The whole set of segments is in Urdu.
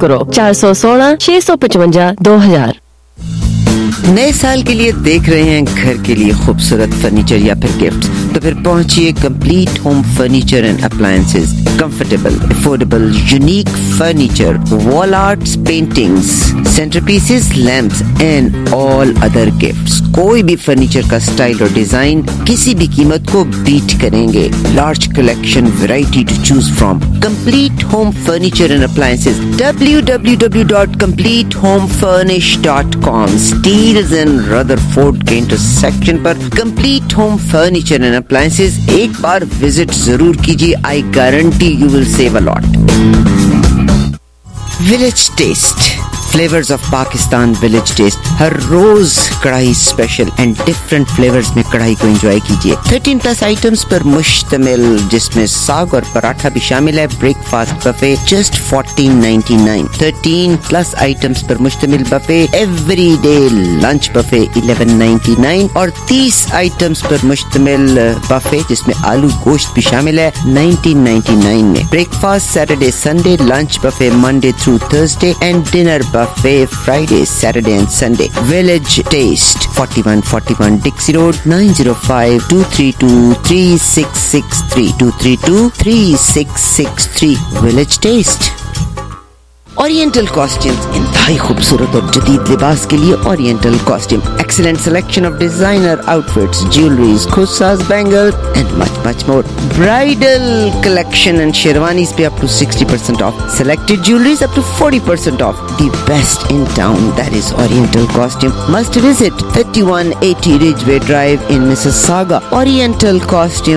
करो 416-655-2000। नए साल के लिए देख रहे हैं घर के लिए खूबसूरत फर्नीचर या फिर गिफ्ट, तो फिर पहुंचिए complete home furniture and appliances. Comfortable, affordable, unique furniture, wall arts, paintings, centrepieces, lamps and all other gifts. कोई भी फर्नीचर का स्टाइल और डिजाइन किसी भी कीमत को बीट करेंगे। Large collection, variety to choose from. Complete home furniture and appliances, www.completehomefurnish.com। Steeles and Rutherford के इंटरसेक्शन पर complete home furniture and appliances एक बार विजिट जरूर कीजिए। I guarantee you will save a lot. Village taste, flavours of Pakistan. Village taste हर रोज karahi special and different flavours में कढ़ाई को एंजॉय कीजिए। 13+ आइटम्स पर मुश्तमिल, जिसमें साग और पराठा भी शामिल है। Breakfast buffet just $14.99। 13+ आइटम्स पर मुश्तमिल बफे एवरीडे लंच बफे $11.99 और 30 आइटम्स पर मुश्तमिल बफे जिसमें आलू गोश्त भी शामिल है $19.99 में। Breakfast Saturday Sunday, lunch buffet Monday through Thursday and dinner Buffet Friday, Saturday and Sunday. Village Taste, 4141 Dixie Road, 905-232-3663, 232-3663. Village Taste. Oriental costumes, इंतहाई खूबसूरत और जदीद लिबास के लिए oriental costume. Excellent selection of designer outfits, jewelleries, खुस्सास, bangles and much more. Bridal collection and sherwanis पे up to 60% off. Selected jewelleries up to 40% off. The best in town, that is oriental costume. Must visit 3180 Ridgeway Drive in Mississauga. Oriental Costume,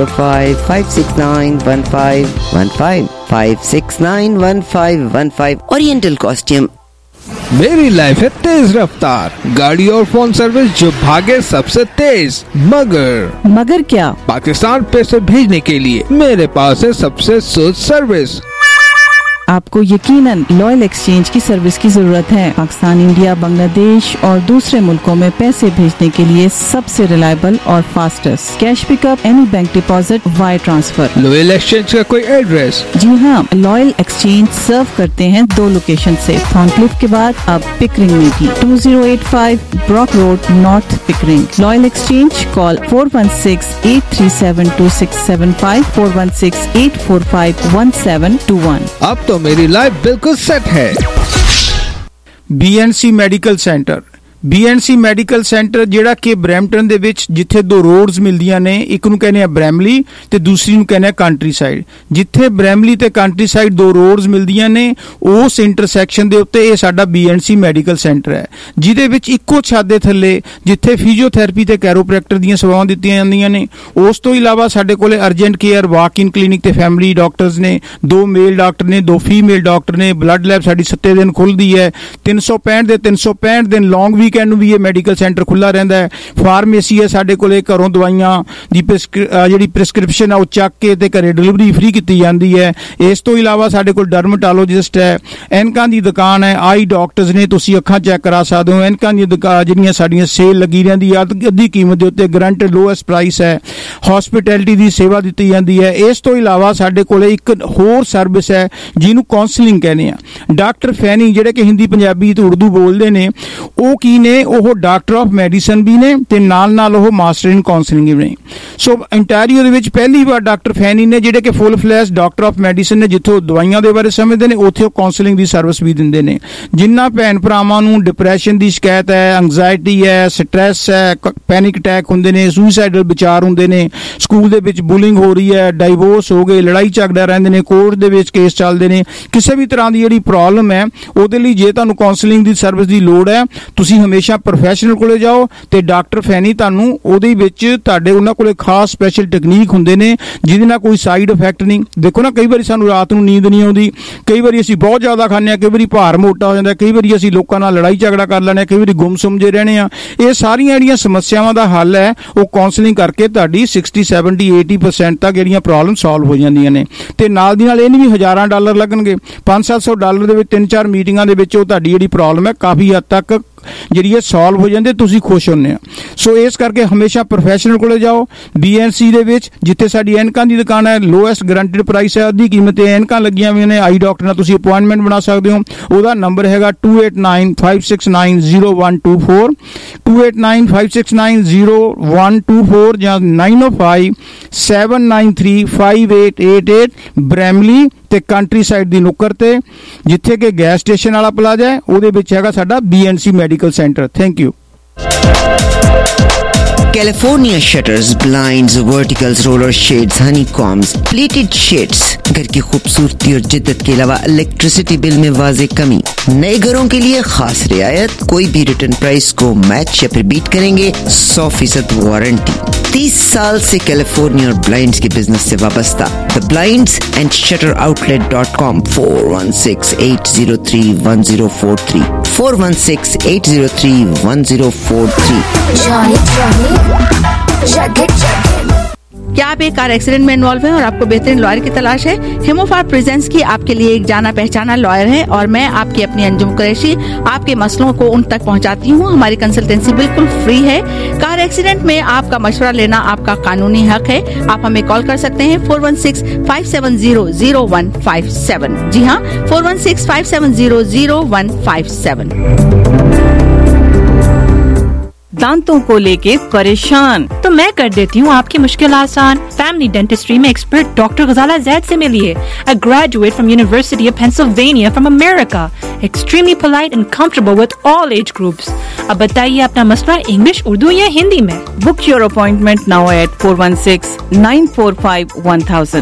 905-569-1515, 569-1515। Oriental costume. मेरी लाइफ है तेज रफ्तार, गाड़ी और फोन सर्विस जो भागे सबसे तेज। मगर क्या? पाकिस्तान पैसे भेजने के लिए मेरे पास है सबसे सुध सर्विस। आपको यकीनन लॉयल एक्सचेंज की सर्विस की जरूरत है। पाकिस्तान, इंडिया, बांग्लादेश और दूसरे मुल्कों में पैसे भेजने के लिए सबसे रिलायबल और fastest. Cash pickup, any bank deposit, wire transfer. Loyal exchange का कोई एड्रेस? जी हाँ, लॉयल एक्सचेंज सर्व करते हैं 2 लोकेशन से। थॉर्नक्लिफ के बाद अब पिकरिंग में भी। 2085 Brock Road, North Pickering. Loyal exchange, call 416-837-2675, 416-845-1721। अब तो मेरी लाइफ बिल्कुल सेट है। BNC medical centre. BNC medical centre ਜਿਹੜਾ ਕਿ ਬਰੈਂਪਟਨ ਦੇ ਵਿੱਚ, ਜਿੱਥੇ 2 ਰੋਡਸ ਮਿਲਦੀਆਂ ਨੇ, ਇੱਕ ਨੂੰ ਕਹਿੰਦੇ ਆ ਬ੍ਰੈਮਲੀ ਤੇ ਦੂਸਰੀ ਨੂੰ ਕਹਿੰਦੇ ਆ ਕੰਟਰੀ ਸਾਈਡ। ਜਿੱਥੇ ਬ੍ਰੈਮਲੀ ਤੇ ਕੰਟਰੀ ਸਾਈਡ 2 ਰੋਡਸ ਮਿਲਦੀਆਂ ਨੇ, ਉਸ ਇੰਟਰਸੈਕਸ਼ਨ ਦੇ ਉੱਤੇ ਇਹ ਸਾਡਾ BNC ਮੈਡੀਕਲ ਸੈਂਟਰ ਹੈ, ਜਿਹਦੇ ਵਿੱਚ ਇੱਕੋ ਛੱਤ ਦੇ ਥੱਲੇ ਜਿੱਥੇ ਫਿਜ਼ੀਓਥੈਰੇਪੀ ਤੇ ਕੈਰੋਪ੍ਰੈਕਟਰ ਦੀਆਂ ਸੇਵਾਵਾਂ ਦਿੱਤੀਆਂ ਜਾਂਦੀਆਂ ਨੇ, ਉਸ ਤੋਂ ਇਲਾਵਾ ਸਾਡੇ ਕੋਲੇ urgent care, walk in clinic ਤੇ ਫੈਮਿਲੀ ਡਾਕਟਰਸ ਨੇ। 2 ਮੇਲ ਡਾਕਟਰ ਨੇ, 2 ਫੀਮੇਲ ਡਾਕਟਰ ਨੇ। ਬਲੱਡ ਲੈਬ ਸਾਡੀ 7 ਦਿਨ ਖੁੱਲਦੀ ਹੈ। 365 ਦੇ 365 ਦਿਨ ਲੌਂਗ ਵੀਕਐਂਡ ਨੂੰ ਵੀ ਇਹ ਮੈਡੀਕਲ ਸੈਂਟਰ ਖੁੱਲਾ ਰਹਿੰਦਾ ਹੈ। ਫਾਰਮੇਸੀ ਹੈ ਸਾਡੇ ਕੋਲੇ, ਘਰੋਂ ਦਵਾਈਆਂ ਦੀ ਜਿਹੜੀ ਪ੍ਰਿਸਕ੍ਰਿਪਸ਼ਨ ਆ ਉਹ ਚੱਕ ਕੇ ਤੇ ਘਰੇ ਡਿਲੀਵਰੀ ਫ੍ਰੀ ਕੀਤੀ ਜਾਂਦੀ ਹੈ। ਇਸ ਤੋਂ ਇਲਾਵਾ ਸਾਡੇ ਕੋਲ ਡਰਮਟੋਲੋਜਿਸਟ ਹੈ। ਐਨਕਾਂ ਦੀ ਦੁਕਾਨ ਹੈ। ਆਈ ਡਾਕਟਰਸ ਨੇ, ਤੁਸੀਂ ਅੱਖਾਂ ਚੈੱਕ ਕਰਾ ਸਕਦੇ ਹੋ। ਐਨਕਾਂ ਦੀਆਂ ਜਿਹੜੀਆਂ ਸਾਡੀਆਂ ਸੇਲ ਲੱਗੀ ਰਹਿੰਦੀ ਹੈ, ਅੱਧੀ ਕੀਮਤ ਦੇ ਉੱਤੇ, ਗਰੰਟਡ ਲੋਐਸਟ ਪ੍ਰਾਈਸ ਹੈ। ਹੌਸਪਿਟੈਲਿਟੀ ਦੀ ਸੇਵਾ ਦਿੱਤੀ ਜਾਂਦੀ ਹੈ। ਇਸ ਤੋਂ ਇਲਾਵਾ ਸਾਡੇ ਕੋਲੇ ਇੱਕ ਹੋਰ ਸਰਵਿਸ ਹੈ ਜਿਹਨੂੰ ਕਾਉਂਸਲਿੰਗ ਕਹਿੰਦੇ ਆ। ਡਾਕਟਰ ਫੈਨੀ, ਜਿਹੜੇ ਕਿ ਹਿੰਦੀ, ਪੰਜਾਬੀ ਤੇ ਉਰਦੂ ਬੋਲਦੇ ਨੇ, ਉਹ ਕੀ ਨੇ? ਉਹ ਡਾਕਟਰ ਆਫ ਮੈਡੀਸਨ ਵੀ ਨੇ ਤੇ ਨਾਲ ਉਹ ਮਾਸਟਰ ਇਨ ਕਾਉਂਸਲਿੰਗ ਵੀ ਨੇ। ਸੋ ਇੰਟੈਰੀਓ ਦੇ ਵਿੱਚ ਪਹਿਲੀ ਵਾਰ ਡਾਕਟਰ ਫੈਨੀ ਨੇ, ਜਿਹੜੇ ਕਿ full flash doctor of medicine ਨੇ, ਜਿੱਥੋਂ ਦਵਾਈਆਂ ਦੇ ਬਾਰੇ ਸਮਝਦੇ ਨੇ, ਉੱਥੇ ਉਹ ਕਾਉਂਸਲਿੰਗ ਦੀ ਸਰਵਿਸ ਵੀ ਦਿੰਦੇ ਨੇ। ਜਿਨ੍ਹਾਂ ਭੈਣ ਭਰਾਵਾਂ ਨੂੰ ਡਿਪਰੈਸ਼ਨ ਦੀ ਸ਼ਿਕਾਇਤ ਹੈ, ਐਂਗਜ਼ਾਇਟੀ ਹੈ, ਸਟ੍ਰੈਸ ਹੈ, ਪੈਨਿਕ ਅਟੈਕ ਹੁੰਦੇ ਨੇ, ਸੁਸਾਈਡਲ ਵਿਚਾਰ ਹੁੰਦੇ ਨੇ, ਸਕੂਲ ਦੇ ਵਿੱਚ ਬੁਲਿੰਗ ਹੋ ਰਹੀ ਹੈ, ਡਾਈਵੋਰਸ ਹੋ ਗਏ, ਲੜਾਈ ਝਗੜਾ ਰਹਿੰਦੇ ਨੇ, ਕੋਰਟ ਦੇ ਵਿੱਚ ਕੇਸ ਚੱਲਦੇ ਨੇ, ਕਿਸੇ ਵੀ ਤਰ੍ਹਾਂ ਦੀ ਜਿਹੜੀ ਪ੍ਰੋਬਲਮ ਹੈ, ਉਹਦੇ ਲਈ ਜੇ ਤੁਹਾਨੂੰ ਕਾਉਂਸਲਿੰਗ ਦੀ ਸਰਵਿਸ ਦੀ ਲੋੜ ਹੈ, ਤੁਸੀਂ ਹਮੇਸ਼ਾ ਪ੍ਰੋਫੈਸ਼ਨਲ ਕੋਲੇ ਜਾਓ ਤੇ ਡਾਕਟਰ ਫੈਨੀ ਤੁਹਾਨੂੰ ਉਹਦੇ ਵਿੱਚ ਉਹਨਾਂ ਕੋਲੇ ਖਾਸ ਸਪੈਸ਼ਲ ਟੈਕਨੀਕ ਹੁੰਦੇ ਨੇ ਜਿਹਦੇ ਨਾਲ ਕੋਈ ਸਾਈਡ ਇਫੈਕਟ ਨਹੀਂ। ਦੇਖੋ ਨਾ, ਕਈ ਵਾਰੀ ਸਾਨੂੰ ਰਾਤ ਨੂੰ ਨੀਂਦ ਨਹੀਂ ਆਉਂਦੀ, ਕਈ ਵਾਰੀ ਅਸੀਂ ਬਹੁਤ ਜ਼ਿਆਦਾ ਖਾਂਦੇ ਹਾਂ, ਕਈ ਵਾਰੀ ਭਾਰ ਮੋਟਾ ਹੋ ਜਾਂਦਾ, ਕਈ ਵਾਰੀ ਅਸੀਂ ਲੋਕਾਂ ਨਾਲ ਲੜਾਈ ਝਗੜਾ ਕਰ ਲੈਂਦੇ ਹਾਂ, ਕਈ ਵਾਰੀ ਗੁੰਮ-ਸੁੰਮ ਜੇ ਰਹਿਣੇ ਆ। ਇਹ ਸਾਰੀਆਂ ਜਿਹੜੀਆਂ ਸਮੱਸਿਆਵਾਂ ਦਾ ਹੱਲ ਹੈ ਉਹ ਕਾਉਂਸਲਿੰਗ ਕਰਕੇ ਤੁਹਾਡੀ 60, 70, 80% ਤੱਕ ਜਿਹੜੀਆਂ ਪ੍ਰੋਬਲਮ ਸੋਲਵ ਹੋ ਜਾਂਦੀਆਂ ਨੇ। ਤੇ ਨਾਲ ਦੀ ਨਾਲ ਇਹ ਨਹੀਂ ਵੀ $1000 ਲੱਗਣਗੇ, $500-700 ਦੇ ਵਿੱਚ 3-4 ਮੀਟਿੰਗਾਂ ਦੇ ਵਿੱਚ ਉਹ ਤੁਹਾਡੀ ਜਿਹੜੀ ਪ੍ਰੋਬਲਮ ਹੈ ਕਾਫੀ ਹੱਦ ਤੱਕ ਜਿਹੜੀ ਇਹ ਸੋਲਵ ਹੋ ਜਾਂਦੇ, ਤੁਸੀਂ ਖੁਸ਼ ਹੁੰਦੇ ਆ। ਸੋ ਇਸ ਕਰਕੇ ਹਮੇਸ਼ਾ ਪ੍ਰੋਫੈਸ਼ਨਲ ਕੋਲੇ ਜਾਓ। BNC ਦੇ ਵਿੱਚ ਜਿੱਥੇ ਸਾਡੀ ਐਨਕਾਂ ਦੀ ਦੁਕਾਨ ਹੈ, ਲੋਐਸਟ ਗਰੰਟਿਡ ਪ੍ਰਾਈਸ ਹੈ, ਅੱਧੀ ਕੀਮਤ ਤੇ ਐਨਕਾਂ ਲੱਗੀਆਂ ਹੋਈਆਂ ਨੇ। ਆਈ ਡਾਕਟਰ ਨਾਲ ਤੁਸੀਂ ਅਪਾਇੰਟਮੈਂਟ ਬਣਾ ਸਕਦੇ ਹੋ। ਉਹਦਾ ਨੰਬਰ ਹੈਗਾ 2895690124, 2895690124 ਜਾਂ 9057935888 ਬ੍ਰੈਮਲੀ ਤੇ ਕੰਟਰੀ ਸਾਈਡ ਦੀ ਨੁੱਕਰ ਤੇ, ਜਿੱਥੇ ਕਿ ਗੈਸ ਸਟੇਸ਼ਨ ਵਾਲਾ ਪਲਾਜ਼ਾ ਹੈ, ਉਹਦੇ ਵਿੱਚ ਹੈਗਾ ਸਾਡਾ BNC medical centre. Thank you. California shutters, blinds, verticals, roller shades, honeycombs, plated shades। घर की खूबसूरती और जिद्दत के अलावा इलेक्ट्रिसिटी बिल में वाज़े कमी। नए घरों के लिए खास रियायत, कोई भी रिटर्न प्राइस को मैच या फिर बीट करेंगे, 100% वारंटी। 30 साल से कैलिफोर्निया और ब्लाइंड्स के बिजनेस से वाबस्ता। The Blinds and Shutter Outlet.com, 416-803-1043, 416-803-1043। क्या आप एक कार एक्सीडेंट में इन्वॉल्व हैं और आपको बेहतरीन लॉयर की तलाश है? हिमोफार प्रेजेंस की आपके लिए एक जाना पहचाना लॉयर है और मैं आपकी अपनी अंजुम कुरैशी आपके मसलों को उन तक पहुंचाती हूं। हमारी कंसल्टेंसी बिल्कुल फ्री है। कार एक्सीडेंट में आपका मशवरा लेना आपका कानूनी हक है। आप हमें कॉल कर सकते हैं 416-570-0157। जी हाँ, 416-570-0157। दांतों को लेके परेशान? तो मैं कर देती हूँ आपकी मुश्किल आसान। फैमिली डेंटिस्ट्री में एक्सपर्ट डॉक्टर गजाला जैद से मिलिए। A graduate from University of Pennsylvania from America. Extremely polite and comfortable with all age groups. अब बताइए अपना मसला इंग्लिश, उर्दू या हिंदी में? Book your appointment now at 416-945-1000,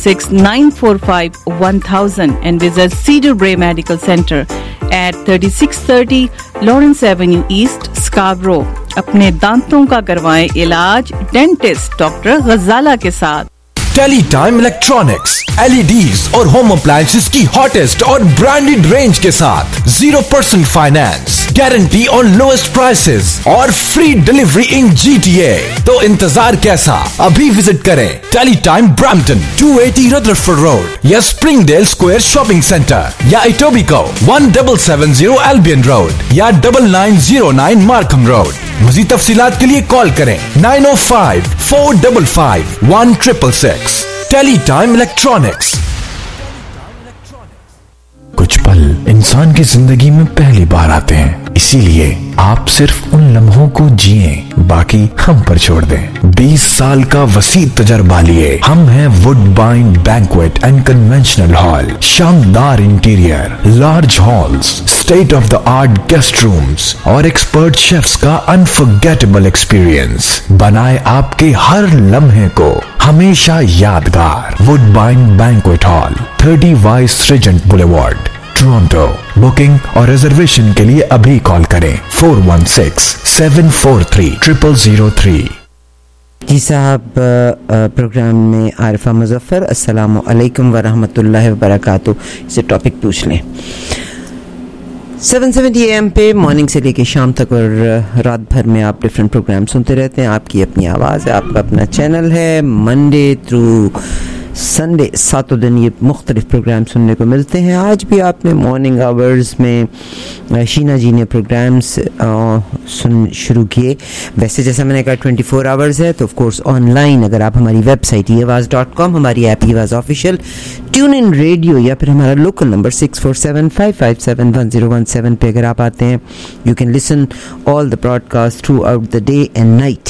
416-945-1000 and visit Cedar Bray Medical Center at 3630 Lawrence Avenue East, Scarborough। अपने दांतों का करवाएं इलाज डेंटिस्ट डॉक्टर गजाला के साथ। टेलीटाइम इलेक्ट्रॉनिक्स, LEDs और होम अप्लायंसेस की हॉटेस्ट और ब्रांडेड रेंज के साथ 0% फाइनेंस, गारंटी और लोएस्ट प्राइसेस और फ्री डिलीवरी इन GTA। तो इंतजार कैसा, अभी विजिट करें टेलीटाइम ब्रैम्पटन 280 रदरफोर्ड रोड या स्प्रिंगडेल स्क्वायर शॉपिंग सेंटर या इटोबिको 1770 एल्बियन रोड या 9909 मार्कम रोड। मज़ीद तफसीलात के लिए कॉल करें 905-455-1666। Teletime electronics. कुछ पल इंसान की जिंदगी में पहली बार आते हैं, इसीलिए आप सिर्फ उन लम्हों को जिएं, बाकी हम पर छोड़ दें। 20 साल का वसी तजर्बा लिए हम हैं Woodbine banquet and conventional hall. शानदार interior, large halls, state of the art guest rooms और एक्सपर्ट शेफ्स का अनफॉरगेटेबल एक्सपीरियंस बनाए आपके हर लम्हे को हमेशा यादगार। Woodbine banquet hall, 30 Vice Regent Boulevard, Toronto. Booking और रिजर्वेशन के लिए अभी कॉल करें 416-743-0003। जी साहब, प्रोग्राम में आरिफा मुजफ्फर, अस्सलामु अलैकुम वरहमतुल्लाहि वबरकातुहू से टॉपिक पूछ लें। 770 AM पे मॉर्निंग से लेके शाम तक और रात भर में आप डिफरेंट प्रोग्राम सुनते रहते हैं। आपकी अपनी आवाज़ है, आपका अपना चैनल है। मंडे थ्रू संडे सातों दिन ये मुख्तलिफ प्रोग्राम सुनने को मिलते हैं। आज भी आपने मॉर्निंग आवर्स में शीना जी ने प्रोग्राम्स शुरू किए। वैसे जैसा मैंने कहा 24 आवर्स है, तो ऑफ कोर्स ऑनलाइन अगर आप हमारी वेबसाइट eavaz.com, हमारी app eavaz official, tune in radio या फिर हमारा लोकल नंबर 647-557-1017 पे अगर आप आते हैं, you can listen all the broadcast throughout the day and night.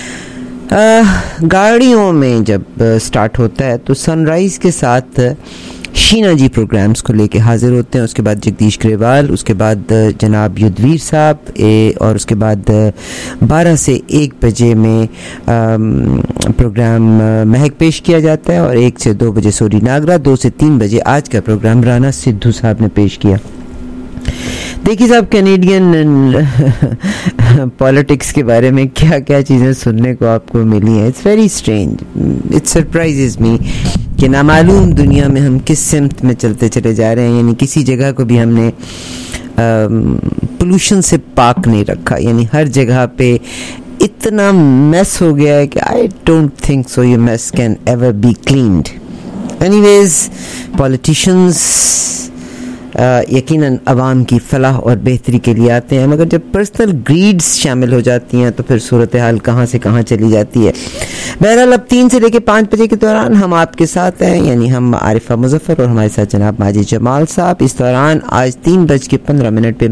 गाड़ियों में जब स्टार्ट होता है तो सनराइज़ के साथ शीना जी प्रोग्राम्स को लेके हाजिर होते हैं। उसके बाद जगदीश ग्रेवाल, उसके बाद जनाब युद्धवीर साहब, और उसके बाद 12 से 1 बजे में प्रोग्राम महक पेश किया जाता है और 1 से 2 बजे सोरी नागरा, 2 से 3 बजे आज का प्रोग्राम राना सिद्धू साहब ने पेश किया। देखिए साहब, कैनेडियन पॉलिटिक्स के बारे में क्या क्या चीज़ें सुनने को आपको मिली हैं। It's very strange, it surprises me कि नामालूम दुनिया में हम किस सिमत में चलते चले जा रहे हैं। यानी किसी जगह को भी हमने पोल्यूशन से पाक नहीं रखा। यानी हर जगह पे इतना मेस हो गया है कि आई डोंट थिंक सो ये mess can ever be cleaned. Anyways, politicians یقیناً عوام کی فلاح اور بہتری کے لیے آتے ہیں, مگر جب پرسنل گریڈز شامل ہو جاتی ہیں تو پھر صورتحال کہاں سے کہاں چلی جاتی ہے. بہرحال اب 3 سے لے کے 5 بجے کے دوران ہم آپ کے ساتھ ہیں, یعنی ہم عارفہ مظفر اور ہمارے ساتھ جناب ماجد جمال صاحب. اس دوران آج 3:15 پہ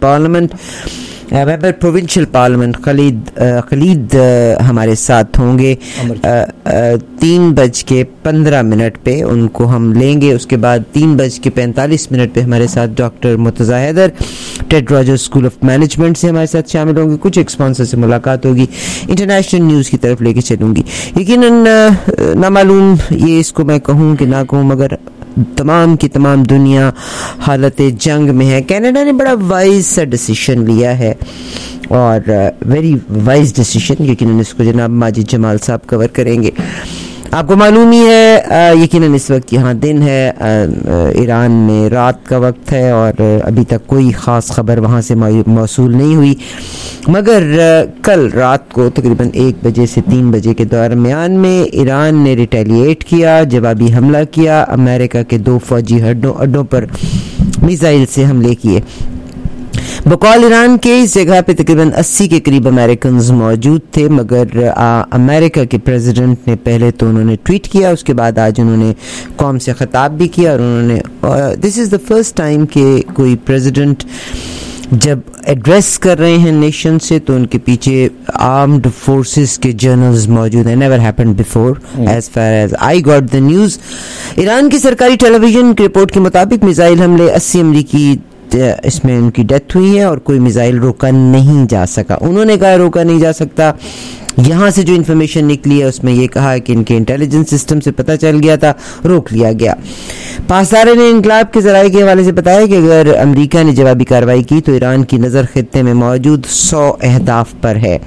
ممبر پروونشل پارلیمنٹ خلید ہمارے ساتھ ہوں گے. 3:15 پہ ان کو ہم لیں گے. اس کے بعد 3:45 پہ ہمارے ساتھ doctor Murtaza Haider Ted Rogers school of management سے ہمارے ساتھ شامل ہوں گے. کچھ اسپانسر سے ملاقات ہوگی, انٹرنیشنل نیوز کی طرف لے کے چلوں گی. یقیناً نامعلوم یہ اس کو میں کہوں کہ نہ کہوں, مگر تمام کی تمام دنیا حالت جنگ میں ہے. کینیڈا نے بڑا وائز سا ڈیسیشن لیا ہے اور ویری وائز ڈیسیشن. یقیناً اس کو جناب ماجد جمال صاحب کور کریں گے. آپ کو معلوم ہی ہے یقیناً اس وقت یہاں دن ہے, ایران میں رات کا وقت ہے اور ابھی تک کوئی خاص خبر وہاں سے موصول نہیں ہوئی, مگر کل رات کو تقریباً 1 بجے سے 3 بجے کے درمیان میں ایران نے ریٹیلیٹ کیا, جوابی حملہ کیا. امریکہ کے 2 فوجی اڈوں پر میزائل سے حملے کیے. بقول ایران کے اس جگہ پہ تقریباً 80 کے قریب امریکنز موجود تھے, مگر امریکہ کے پریزیڈنٹ نے پہلے تو انہوں نے ٹویٹ کیا, اس کے بعد آج انہوں نے قوم سے خطاب بھی کیا اور انہوں نے دس از دا فرسٹ ٹائم کہ کوئی پریزیڈنٹ جب ایڈریس کر رہے ہیں نیشن سے تو ان کے پیچھے آرمڈ فورسز کے جنرلز موجود ہیں. Never happened before as far as I got the news. Iran کی سرکاری ٹیلی ویژن کی رپورٹ کے مطابق میزائل حملے 80 امریکی اس میں ان کی ڈیتھ ہوئی ہے اور کوئی میزائل روکا نہیں جا سکا. انہوں نے کہا روکا نہیں جا سکتا. یہاں سے جو انفارمیشن نکلی ہے اس میں یہ کہا کہ ان کے انٹیلیجنس سسٹم سے پتہ چل گیا تھا, روک لیا گیا. پاسدارے نے انقلاب کے ذرائع کے حوالے سے بتایا کہ اگر امریکہ نے جوابی کارروائی کی تو ایران کی نظر خطے میں موجود 100 اہداف پر ہے.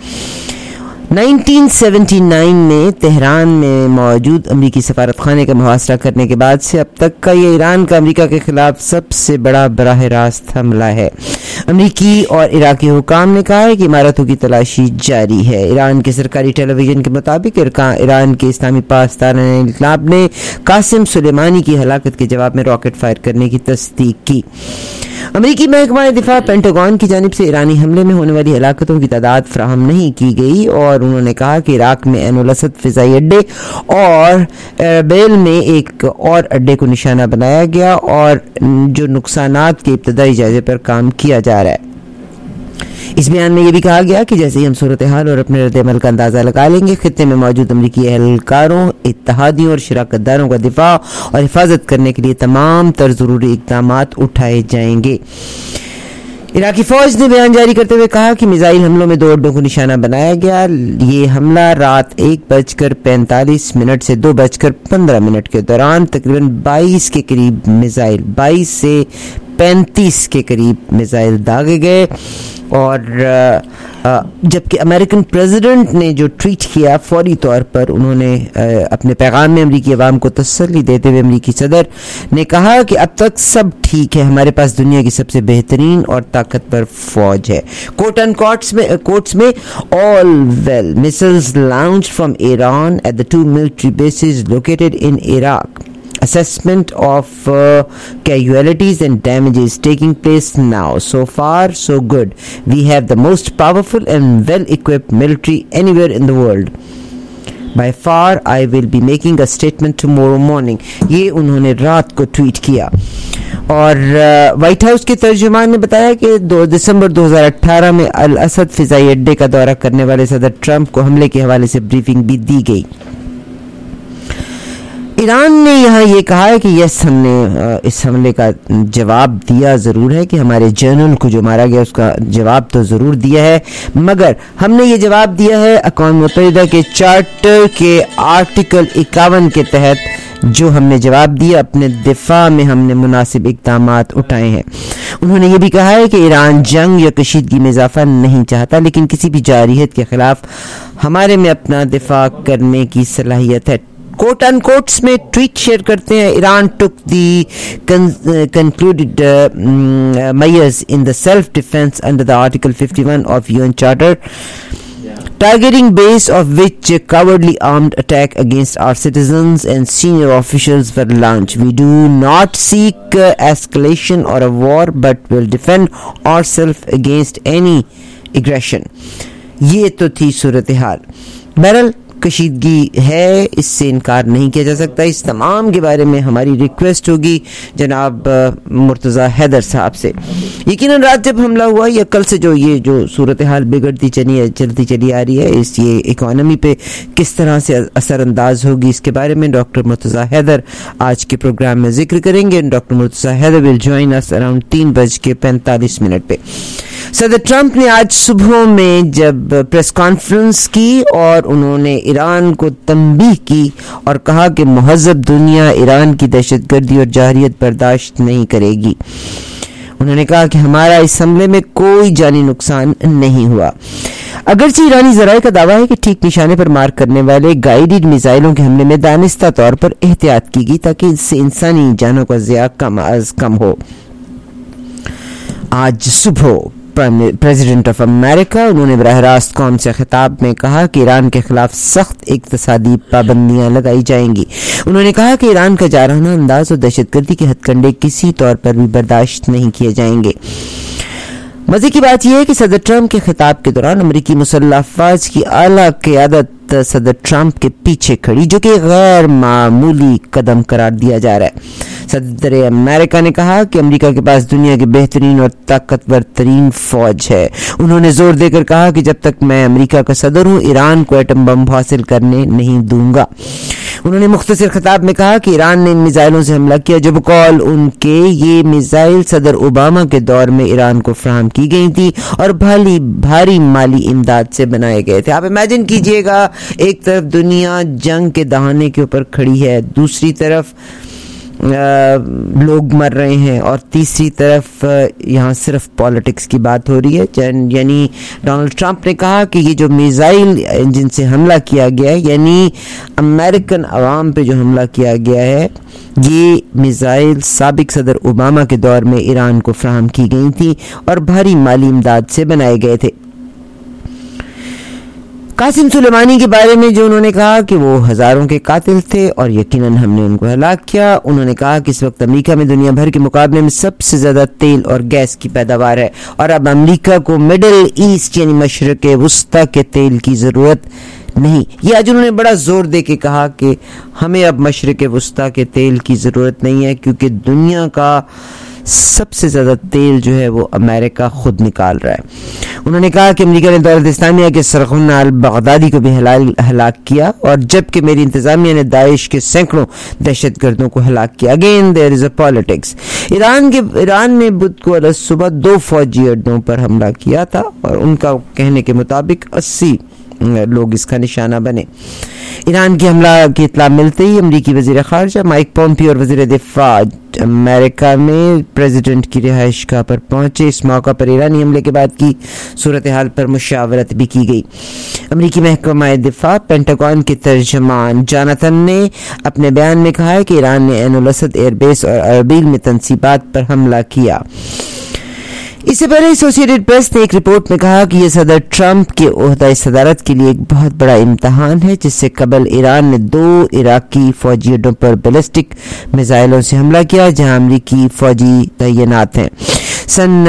1979 میں تہران میں موجود امریکی سفارت خانے کا محاصرہ کرنے کے بعد سے اب تک کا یہ ایران کا امریکہ کے خلاف سب سے بڑا براہ راست حملہ ہے. امریکی اور عراقی حکام نے کہا ہے کہ عمارتوں کی تلاشی جاری ہے. ایران کے سرکاری ٹیلی ویژن کے مطابق ایران کے اسلامی پاسداران انقلاب نے قاسم سلیمانی کی ہلاکت کے جواب میں راکٹ فائر کرنے کی تصدیق کی. امریکی محکمہ دفاع پینٹاگون کی جانب سے ایرانی حملے میں ہونے والی ہلاکتوں کی تعداد فراہم نہیں کی گئی اور انہوں نے کہا کہ عراق میں عین الاسد فضائی اڈے اور ایربیل میں ایک اور اڈے کو نشانہ بنایا گیا اور جو نقصانات کے ابتدائی جائزے پر کام کیا جا رہا ہے. اس بیان میں یہ بھی کہا گیا کہ جیسے ہی ہم صورتحال اور اپنے رد عمل کا اندازہ لگا لیں گے, خطے میں موجود امریکی اہلکاروں, اتحادیوں اور شراکت داروں کا دفاع اور حفاظت کرنے کے لیے تمام تر ضروری اقدامات اٹھائے جائیں گے. عراقی فوج نے بیان جاری کرتے ہوئے کہا کہ میزائل حملوں میں 2 اڈوں کو نشانہ بنایا گیا. یہ حملہ رات 1:45 سے 2:15 کے دوران تقریباً 22 کے قریب میزائل 22 سے 35 کے قریب میزائل داغے گئے. اور جبکہ امریکن پریزیڈنٹ نے جو ٹویٹ کیا فوری طور پر انہوں نے اپنے پیغام میں امریکی عوام کو تسلی دیتے ہوئے امریکی صدر نے کہا کہ اب تک سب ٹھیک ہے, ہمارے پاس دنیا کی سب سے بہترین اور طاقتور فوج ہے. کوٹس میں all well missiles launched from Iran at the 2 military bases located in Iraq. Assessment of casualties and damages taking place now. So far, so good. We have the most powerful and well-equipped military anywhere in the world. By far, I will be making a statement tomorrow morning. یہ انہوں نے رات کو ٹویٹ کیا. اور وائٹ ہاؤس کے ترجمان نے بتایا کہ 2 دسمبر 2018 میں الاسد فضائی اڈے کا دورہ کرنے والے صدر ٹرمپ کو حملے کے حوالے سے بریفنگ بھی دی گئی. ایران نے یہاں یہ کہا ہے کہ یس, ہم نے اس حملے کا جواب دیا ضرور ہے کہ ہمارے جنرل کو جو مارا گیا اس کا جواب تو ضرور دیا ہے, مگر ہم نے یہ جواب دیا ہے اقوام متحدہ کے چارٹر کے آرٹیکل 51 کے تحت جو ہم نے جواب دیا, اپنے دفاع میں ہم نے مناسب اقدامات اٹھائے ہیں. انہوں نے یہ بھی کہا ہے کہ ایران جنگ یا کشیدگی میں اضافہ نہیں چاہتا, لیکن کسی بھی جارحیت کے خلاف ہمارے میں اپنا دفاع کرنے کی صلاحیت ہے. کوٹ ان کوٹس میں ٹویٹ شیئر کرتے ہیں. Iran took the concluded measures in the self defense under the article 51 of UN charter. targeting base of which a cowardly armed attack against our citizens and senior officials were launched. We do not seek escalation or a war, but will defend ourselves against any aggression. یہ تو تھی صورتحال. بہرحال کشیدگی ہے, اس سے انکار نہیں کیا جا سکتا. اس تمام کے بارے میں ہماری ریکویسٹ ہوگی جناب مرتضی حیدر صاحب سے. یقیناً رات جب حملہ ہوا یا کل سے یہ جو صورتحال بگڑتی چلتی چلی آ رہی ہے, اس یہ اکانومی پہ کس طرح سے اثر انداز ہوگی, اس کے بارے میں ڈاکٹر مرتضی حیدر آج کے پروگرام میں ذکر کریں گے. Doctor Murtaza Haider will join us around 3:45 پہ. صدر ٹرمپ نے آج صبح میں جب پریس کانفرنس کی اور انہوں نے ایران کو تنبیہ کی اور کہا کہ مہذب دنیا ایران کی دہشت گردی اور جارحیت برداشت نہیں کرے گی. انہوں نے کہا کہ ہمارا اس حملے میں کوئی جانی نقصان نہیں ہوا. اگرچہ ایرانی ذرائع کا دعویٰ ہے کہ ٹھیک نشانے پر مار کرنے والے گائیڈڈ میزائلوں کے حملے میں دانستہ طور پر احتیاط کی گئی تاکہ اس سے انسانی جانوں کا ضیاع کم از کم ہو. آج صبح پریزیڈنٹ آف امریکہ انہوں نے براہ راست قوم سے خطاب میں کہا کہ ایران کے خلاف سخت اقتصادی پابندیاں لگائی جائیں گی. انہوں نے کہا کہ ایران کا جارحانہ انداز اور دہشت گردی کے ہتھ کنڈے کسی طور پر بھی برداشت نہیں کیے جائیں گے. مزے کی بات یہ ہے کہ صدر ٹرمپ کے خطاب کے دوران امریکی مسلح افواج کی اعلیٰ قیادت صدر ٹرمپ کے پیچھے کھڑی, جو کہ غیر معمولی قدم قرار دیا جا رہا ہے. صدر امریکہ نے کہا کہ امریکہ کے پاس دنیا کی بہترین اور طاقتور ترین فوج ہے. انہوں نے زور دے کر کہا کہ جب تک میں امریکہ کا صدر ہوں ایران کو ایٹم بم حاصل کرنے نہیں دوں گا. انہوں نے مختصر خطاب میں کہا کہ ایران نے ان میزائلوں سے حملہ کیا جو بقول ان کے یہ میزائل صدر اوباما کے دور میں ایران کو فراہم کی گئی تھی اور بھاری مالی امداد سے بنائے گئے تھے. آپ امیجن کیجئے گا, ایک طرف دنیا جنگ کے دہانے کے اوپر کھڑی ہے, دوسری طرف لوگ مر رہے ہیں, اور تیسری طرف یہاں صرف پالیٹکس کی بات ہو رہی ہے. یعنی ڈونلڈ ٹرمپ نے کہا کہ یہ جو میزائل جن سے حملہ کیا گیا ہے, یعنی امریکن عوام پہ جو حملہ کیا گیا ہے, یہ میزائل سابق صدر اوباما کے دور میں ایران کو فراہم کی گئی تھی اور بھاری مالی امداد سے بنائے گئے تھے. قاسم سلیمانی کے بارے میں جو انہوں نے کہا کہ وہ ہزاروں کے قاتل تھے اور یقیناً ہم نے ان کو ہلاک کیا. انہوں نے کہا کہ اس وقت امریکہ میں دنیا بھر کے مقابلے میں سب سے زیادہ تیل اور گیس کی پیداوار ہے اور اب امریکہ کو مڈل ایسٹ یعنی مشرق وسطی کے تیل کی ضرورت نہیں. یہ آج انہوں نے بڑا زور دے کے کہا کہ ہمیں اب مشرق وسطی کے تیل کی ضرورت نہیں ہے, کیونکہ دنیا کا سب سے زیادہ تیل جو ہے وہ امریکہ خود نکال رہا ہے. انہوں نے کہا کہ امریکہ نے دولت اسلامیہ کے سرغنہ البغدادی کو بھی ہلاک کیا, اور جبکہ میری انتظامیہ نے داعش کے سینکڑوں دہشت گردوں کو ہلاک کیا. Again there is a politics. Iran نے بدھ کو صبح 2 فوجی اڈوں پر حملہ کیا تھا اور ان کا کہنے کے مطابق 80 لوگ اس کا نشانہ بنے. ایران کی حملہ کی اطلاع ملتے ہی امریکی وزیر خارجہ مائک پومپیو اور وزیر دفاع امریکہ میں پریزیڈنٹ کی رہائش گاہ پر پہنچے. اس موقع پر ایرانی حملے کے بعد کی صورتحال پر مشاورت بھی کی گئی. امریکی محکمہ دفاع پینٹاگون کے ترجمان جاناتhan نے اپنے بیان میں کہا ہے کہ ایران نے عین الاسد ایئر بیس اور اربیل میں تنصیبات پر حملہ کیا. اس سے پہلے ایسوسیٹڈ پریس نے ایک رپورٹ میں کہا کہ یہ صدر ٹرمپ کے عہدہ صدارت کے لیے ایک بہت بڑا امتحان ہے, جس سے قبل ایران نے 2 عراقی فوجی اڈوں پر بیلسٹک میزائلوں سے حملہ کیا جہاں امریکی فوجی تعینات ہیں. سن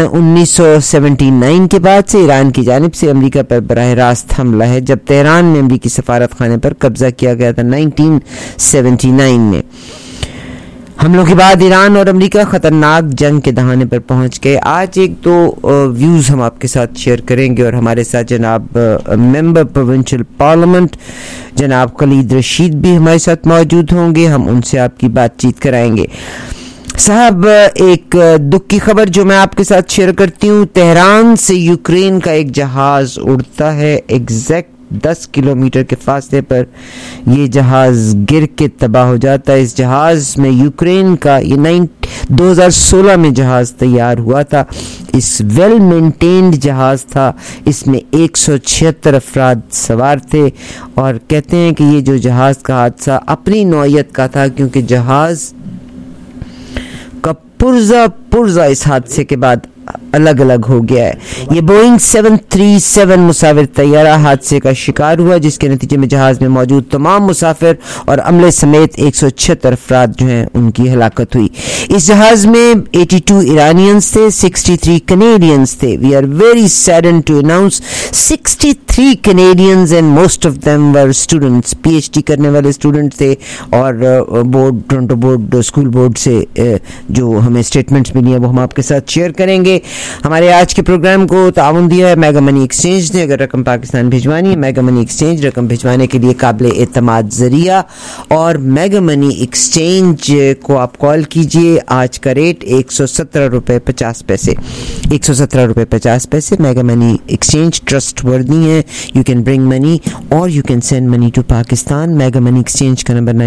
1979 کے بعد سے ایران کی جانب سے امریکہ پر براہ راست حملہ ہے, جب تہران میں امریکی سفارت خانے پر قبضہ کیا گیا تھا 1979 میں. حملوں کے بعد ایران اور امریکہ خطرناک جنگ کے دہانے پر پہنچ گئے. آج 1-2 ویوز ہم آپ کے ساتھ شیئر کریں گے اور ہمارے ساتھ جناب ممبر پروونشل پارلیمنٹ جناب خالد رشید بھی ہمارے ساتھ موجود ہوں گے. ہم ان سے آپ کی بات چیت کرائیں گے. صاحب, ایک دکھ کی خبر جو میں آپ کے ساتھ شیئر کرتی ہوں. تہران سے یوکرین کا ایک جہاز اڑتا ہے, ایگزیکٹ 10 کلومیٹر کے فاصلے پر یہ جہاز گر کے تباہ ہو جاتا ہے. اس جہاز میں یوکرین کا یہ 2016 میں جہاز تیار ہوا تھا. اس ویل مینٹینڈ جہاز تھا, اس میں 176 افراد سوار تھے, اور کہتے ہیں کہ یہ جو جہاز کا حادثہ اپنی نوعیت کا تھا, کیونکہ جہاز کا پرزا اس حادثے کے بعد अलग अलग हो गया है। ये बोइंग 737 मुसाफिर तैयारा हादसे का शिकार हुआ, जिसके नतीजे में जहाज में मौजूद तमाम मुसाफिर और अमले समेत 176 अफराद जो हैं उनकी हलाकत हुई। इस जहाज में 82 ईरानियंस थे, 63 कनेडियंस थे। We are very saddened to announce 63 Canadians and most of them were students, PhD करने वाले स्टूडेंट थे। और board, Toronto board, school board से जो हमें स्टेटमेंट्स मिली हैं वो हम आपके साथ शेयर करेंगे। हमारे आज के प्रोग्राम को ताउन दिया है मेगा मनी एक्सचेंज ने। अगर रकम पाकिस्तान भिजवानी है, मेगा मनी एक्सचेंज रकम भिजवाने के लिए काबिल एतमाद जरिया, और मेगा मनी एक्सचेंज को आप कॉल कीजिए। आज का रेट 117 रुपये 50 पैसे, 117 रुपये 50 पैसे। Mega money exchange trustworthy है। यू कैन ब्रिंग मनी और you can send money to Pakistan. Mega money exchange का number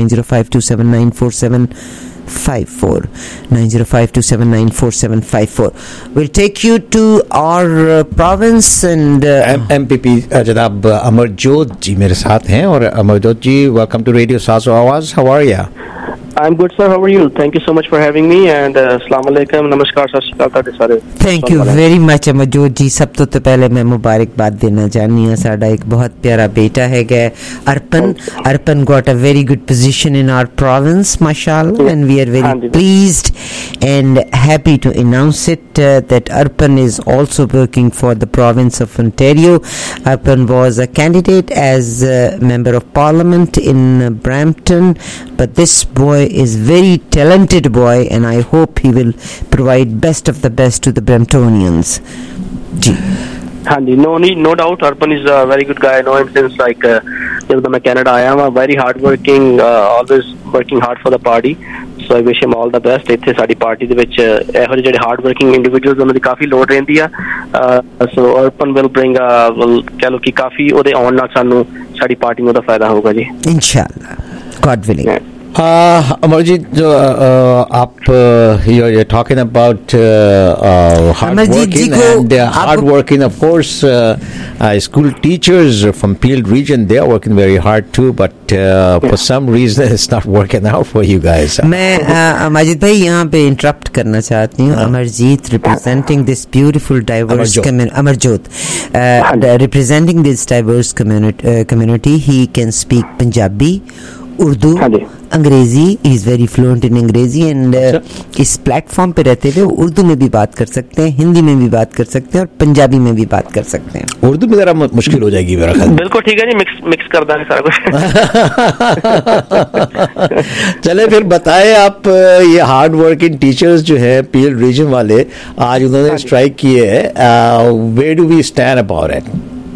9052794754, 9052794754. We'll take you to our province and MPP जनाब अमरजोत जी मेरे साथ हैं। और Amarjot ji, welcome to radio सासो आवाज। How are you? I'm good, sir. How are you? Thank you so much for having me and अस्सलाम वालेकुम, नमस्कार, सत श्री अकाल सारे। Thank you very much Amarjot ji. सब तो पहले मैं मुबारकबाद देना चाहनी हूँ। साडा एक बहुत प्यारा बेटा है गया Arpan. Arpan got a very good position in our province माशाल्लाह, and we are very pleased and happy to announce it that Arpan is also working for the province of Ontario. Arpan was a candidate as a member of parliament in Brampton, but this boy is very talented boy and I hope he will provide best of the best to the Bramptonians. जी हाँ जी, no doubt Arpan is a very good guy. I know him since like जब मैं कनाडा आया हूँ। Very hard working, always working hard for the party. So I wish him all the best. ਇੱਥੇ ਸਾਡੀ ਪਾਰਟੀ ਦੇ ਵਿੱਚ ਇਹੋ ਜਿਹੇ ਜਿਹੜੇ ਹਾਰਡ ਵਰਕਿੰਗ ਇੰਡੀਵਿਜੂਅਲਸ ਉਹਨਾਂ ਦੀ ਕਾਫੀ ਲੋੜ ਰਹਿੰਦੀ ਆ। ਸੋ Arpan will bring ਕਹਿ ਲਓ ਕਿ ਕਾਫੀ ਉਹਦੇ ਆਉਣ ਨਾਲ ਸਾਨੂੰ ਸਾਡੀ ਪਾਰਟੀ ਨੂੰ ਉਹਦਾ ਫਾਇਦਾ ਹੋਊਗਾ ਜੀ, इंशाल्लाह, God willing. अमरजीत, जो आप you're talking about hard working and hard working, of course, school teachers from Peel region, they are working very hard too, but for some reason it's not working out for you guys. मैं माजिद भाई यहाँ पे इंटरप्ट करना चाहती हूँ। Amarjeet representing this beautiful diverse Amarjot representing this diverse community, he can speak Punjabi, Urdu, Angrezi, he is very fluent in Angrezi and इस प्लेटफॉर्म पे रहते हुए उर्दू में भी बात कर सकते हैं, हिंदी में भी बात कर सकते हैं और पंजाबी में भी बात कर सकते हैं। उर्दू में जरा मुश्किल हो जाएगी मेरा ख्याल। बिल्कुल ठीक है जी, मिक्स कर देंगे सारा कुछ। चले फिर बताएं आप, ये हार्ड वर्किंग टीचर्स जो है पीएल रीजन वाले, आज उन्होंने स्ट्राइक किए है, where do we stand about it?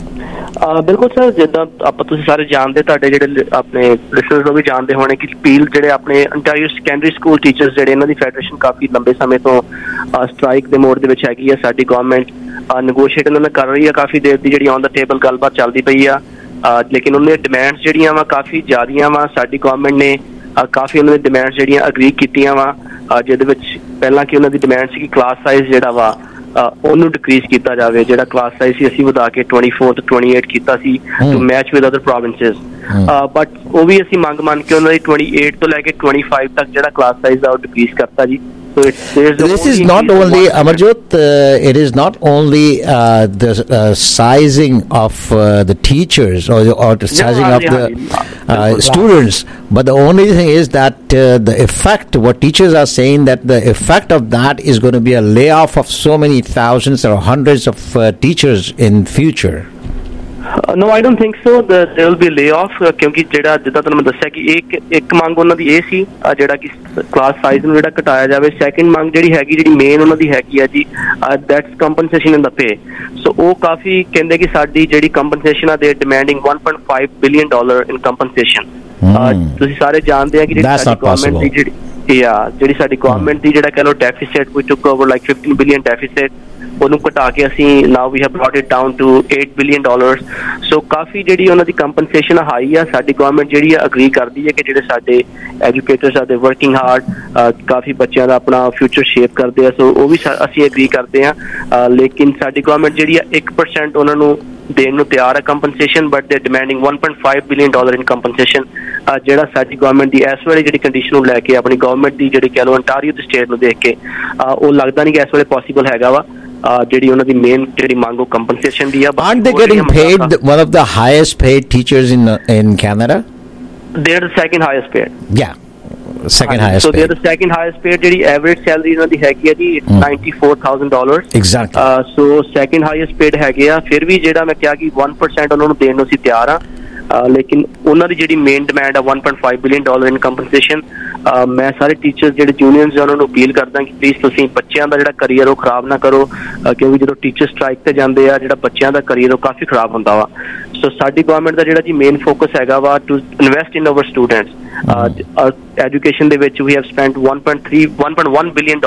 ਬਿਲਕੁਲ ਸਰ, ਜਿੱਦਾਂ ਆਪਾਂ ਤੁਸੀਂ ਸਾਰੇ ਜਾਣਦੇ, ਤੁਹਾਡੇ ਜਿਹੜੇ ਆਪਣੇ ਲਿਸਨਰਸ ਉਹ ਵੀ ਜਾਣਦੇ ਹੋਣੇ ਕਿ ਪੀਲ ਜਿਹੜੇ ਆਪਣੇ ਅੰਟਾਰੀਓ ਸੈਕੰਡਰੀ ਸਕੂਲ ਟੀਚਰਸ ਜਿਹੜੇ ਇਹਨਾਂ ਦੀ ਫੈਡਰੇਸ਼ਨ ਕਾਫੀ ਲੰਬੇ ਸਮੇਂ ਤੋਂ ਸਟ੍ਰਾਈਕ ਦੇ ਮੋਡ ਦੇ ਵਿੱਚ ਹੈਗੀ ਆ। ਸਾਡੀ ਗਵਰਨਮੈਂਟ ਨੈਗੋਸ਼ੀਏਟ ਉਹਨਾਂ ਨਾਲ ਕਰ ਰਹੀ ਆ, ਕਾਫੀ ਦੇਰ ਦੀ ਜਿਹੜੀ ਔਨ ਦਾ ਟੇਬਲ ਗੱਲਬਾਤ ਚੱਲਦੀ ਪਈ ਆ, ਲੇਕਿਨ ਉਹਨਾਂ ਦੀਆਂ ਡਿਮਾਂਡਸ ਜਿਹੜੀਆਂ ਵਾ ਕਾਫੀ ਜ਼ਿਆਦੀਆਂ ਵਾ। ਸਾਡੀ ਗਵਰਨਮੈਂਟ ਨੇ ਕਾਫੀ ਉਹਨਾਂ ਦੀ ਡਿਮਾਂਡਸ ਜਿਹੜੀਆਂ ਅਗਰੀ ਕੀਤੀਆਂ ਵਾ, ਜਿਹਦੇ ਵਿੱਚ ਪਹਿਲਾਂ ਕਿ ਉਹਨਾਂ ਦੀ ਡਿਮਾਂਡ ਸੀ ਕਿ ਕਲਾਸ ਸਾਈਜ਼ ਜਿਹੜਾ ਵਾ ਉਹਨੂੰ ਡਿਕਰੀਜ਼ ਕੀਤਾ ਜਾਵੇ। ਜਿਹੜਾ ਕਲਾਸ ਸਾਈਜ਼ ਸੀ ਅਸੀਂ ਵਧਾ ਕੇ 24 ਤੋਂ 28 ਕੀਤਾ ਸੀ to match with other provinces, but ਉਹ ਵੀ ਅਸੀਂ ਮੰਗ ਮੰਨ ਕੇ ਉਹਨਾਂ ਦੀ 28 ਤੋਂ ਲੈ ਕੇ 25 ਤੱਕ ਜਿਹੜਾ ਕਲਾਸ ਸਾਈਜ਼ ਆ ਉਹ ਡਿਕਰੀਜ਼ ਕਰਤਾ ਜੀ। This is not only Amarjot, it is not only the sizing of the teachers or the sizing of the students, but the only thing is that the effect, what teachers are saying, that the effect of that is going to be a layoff of so many thousands or hundreds of teachers in future. No, I don't think so. There will be layoff, ਕਿਉਂਕਿ ਜਿਹੜਾ ਜਿੱਦਾਂ ਤੁਹਾਨੂੰ ਮੈਂ ਦੱਸਿਆ ਕਿ ਇੱਕ ਮੰਗ ਉਹਨਾਂ ਦੀ ਇਹ ਸੀ ਜਿਹੜਾ ਕਿ ਕਲਾਸ ਸਾਈਜ਼ ਨੂੰ ਜਿਹੜਾ ਘਟਾਇਆ ਜਾਵੇ। ਸੈਕਿੰਡ ਮੰਗ ਜਿਹੜੀ ਹੈਗੀ, ਜਿਹੜੀ ਮੇਨ ਉਹਨਾਂ ਦੀ ਹੈਗੀ ਆ ਜੀ, ਦੈਟਸ ਕੰਪਨਸੇਸ਼ਨ ਇਨ ਦਾ ਪੇ। ਸੋ ਉਹ ਕਾਫੀ ਕਹਿੰਦੇ ਕਿ ਸਾਡੀ ਜਿਹੜੀ ਕੰਪਨਸੇਸ਼ਨ ਆ, ਦੇ ਡਿਮਾਂਡਿੰਗ $1.5 ਬਿਲੀਅਨ ਇਨ ਕੰਪਨਸੇਸ਼ਨ। ਤੁਸੀਂ ਸਾਰੇ ਜਾਣਦੇ ਆ ਕਿ ਜਿਹੜੀ ਸਾਡੀ ਗਵਰਨਮੈਂਟ ਦੀ ਜਿਹੜੀ ਸਾਡੀ ਗਵਰਨਮੈਂਟ ਦੀ ਜਿਹੜਾ ਕਹਿ ਲਓ ਡੈਫਿਸਿਟ, ਵੀ ਟੁੱਕ ਓਵਰ ਲਾਈਕ $15 ਬਿਲੀਅਨ ਡੈਫਿਸਿਟ, ਉਹਨੂੰ ਘਟਾ ਕੇ ਅਸੀਂ now we have brought it down to $8 billion. So ਕਾਫੀ ਜਿਹੜੀ ਉਹਨਾਂ ਦੀ ਕੰਪਨਸੇਸ਼ਨ ਹਾਈ ਆ। ਸਾਡੀ ਗਵਰਨਮੈਂਟ ਜਿਹੜੀ ਆ ਅਗਰੀ ਕਰਦੀ ਹੈ ਕਿ ਜਿਹੜੇ ਸਾਡੇ ਐਜੂਕੇਟਰਸ ਆ ਦੇ ਵਰਕਿੰਗ ਹਾਰਡ, ਕਾਫੀ ਬੱਚਿਆਂ ਦਾ ਆਪਣਾ ਫਿਊਚਰ ਸ਼ੇਪ ਕਰਦੇ ਆ, ਸੋ ਉਹ ਵੀ ਅਸੀਂ ਅਗਰੀ ਕਰਦੇ ਹਾਂ। ਲੇਕਿਨ ਸਾਡੀ ਗਵਰਨਮੈਂਟ ਜਿਹੜੀ ਆ 1% ਉਹਨਾਂ ਨੂੰ ਦੇਣ ਨੂੰ ਤਿਆਰ ਹੈ compensation, but they demanding $1.5 billion in compensation. ਜਿਹੜਾ ਸਾਡੀ ਗਵਰਨਮੈਂਟ ਦੀ ਇਸ ਵੇਲੇ ਜਿਹੜੀ ਕੰਡੀਸ਼ਨ ਨੂੰ ਲੈ ਕੇ, ਆਪਣੀ ਗਵਰਨਮੈਂਟ ਦੀ ਜਿਹੜੀ ਕਹਿ ਲਓ ਅੰਟਾਰੀਓ ਦੀ ਸਟੇਟ ਨੂੰ ਦੇਖ ਕੇ, ਉਹ ਲੱਗਦਾ ਨਹੀਂ ਕਿ ਇਸ ਵੇਲੇ ਪੋਸੀਬਲ ਹੈਗਾ ਵਾ। ਜਿਹੜੀ ਉਹਨਾਂ ਦੀ ਮੇਨ ਜਿਹੜੀ ਮੰਗ ਉਹ ਕੰਪਨਸੇਸ਼ਨ ਦੀ ਆ। Aren't they getting paid one of the highest paid teachers in Canada? They are the second highest paid. Yeah, second highest so paid. they are the second highest paid. ਜਿਹੜੀ average salary ਇਹਨਾਂ ਦੀ ਹੈਗੀ ਆ ਜੀ $94,000. Exactly. so second highest paid ਹੈਗੇ ਆ। ਫਿਰ ਵੀ ਜਿਹੜਾ ਮੈਂ ਕਿਹਾ ਕਿ 1% ਉਹਨਾਂ ਨੂੰ ਦੇਣ ਨੂੰ ਅਸੀਂ ਤਿਆਰ ਆ, ਲੇਕਿਨ ਉਹਨਾਂ ਦੀ ਜਿਹੜੀ ਮੇਨ ਡਿਮਾਂਡ ਆ $1.5 billion ਇਨ ਕੰਪਨਸੇਸ਼ਨ। ਮੈਂ ਸਾਰੇ ਟੀਚਰਸ ਜਿਹੜੇ ਯੂਨੀਅਨਸ ਆ ਉਹਨਾਂ ਨੂੰ ਅਪੀਲ ਕਰਦਾ ਕਿ ਪਲੀਜ਼ ਤੁਸੀਂ ਬੱਚਿਆਂ ਦਾ ਜਿਹੜਾ ਕਰੀਅਰ ਉਹ ਖਰਾਬ ਨਾ ਕਰੋ, ਕਿਉਂਕਿ ਜਦੋਂ ਟੀਚਰ ਸਟ੍ਰਾਈਕ ਤੇ ਜਾਂਦੇ ਆ ਜਿਹੜਾ ਬੱਚਿਆਂ ਦਾ ਕਰੀਅਰ ਉਹ ਕਾਫੀ ਖਰਾਬ ਹੁੰਦਾ ਵਾ। ਸੋ ਸਾਡੀ ਗਵਰਨਮੈਂਟ ਦਾ ਜਿਹੜਾ ਜੀ ਮੇਨ ਫੋਕਸ ਹੈਗਾ ਵਾ to invest in our students. Education ਦੇ ਵਿੱਚ ਵੀ ਹੈਵ ਸਪੈਂਟ $1.1 billion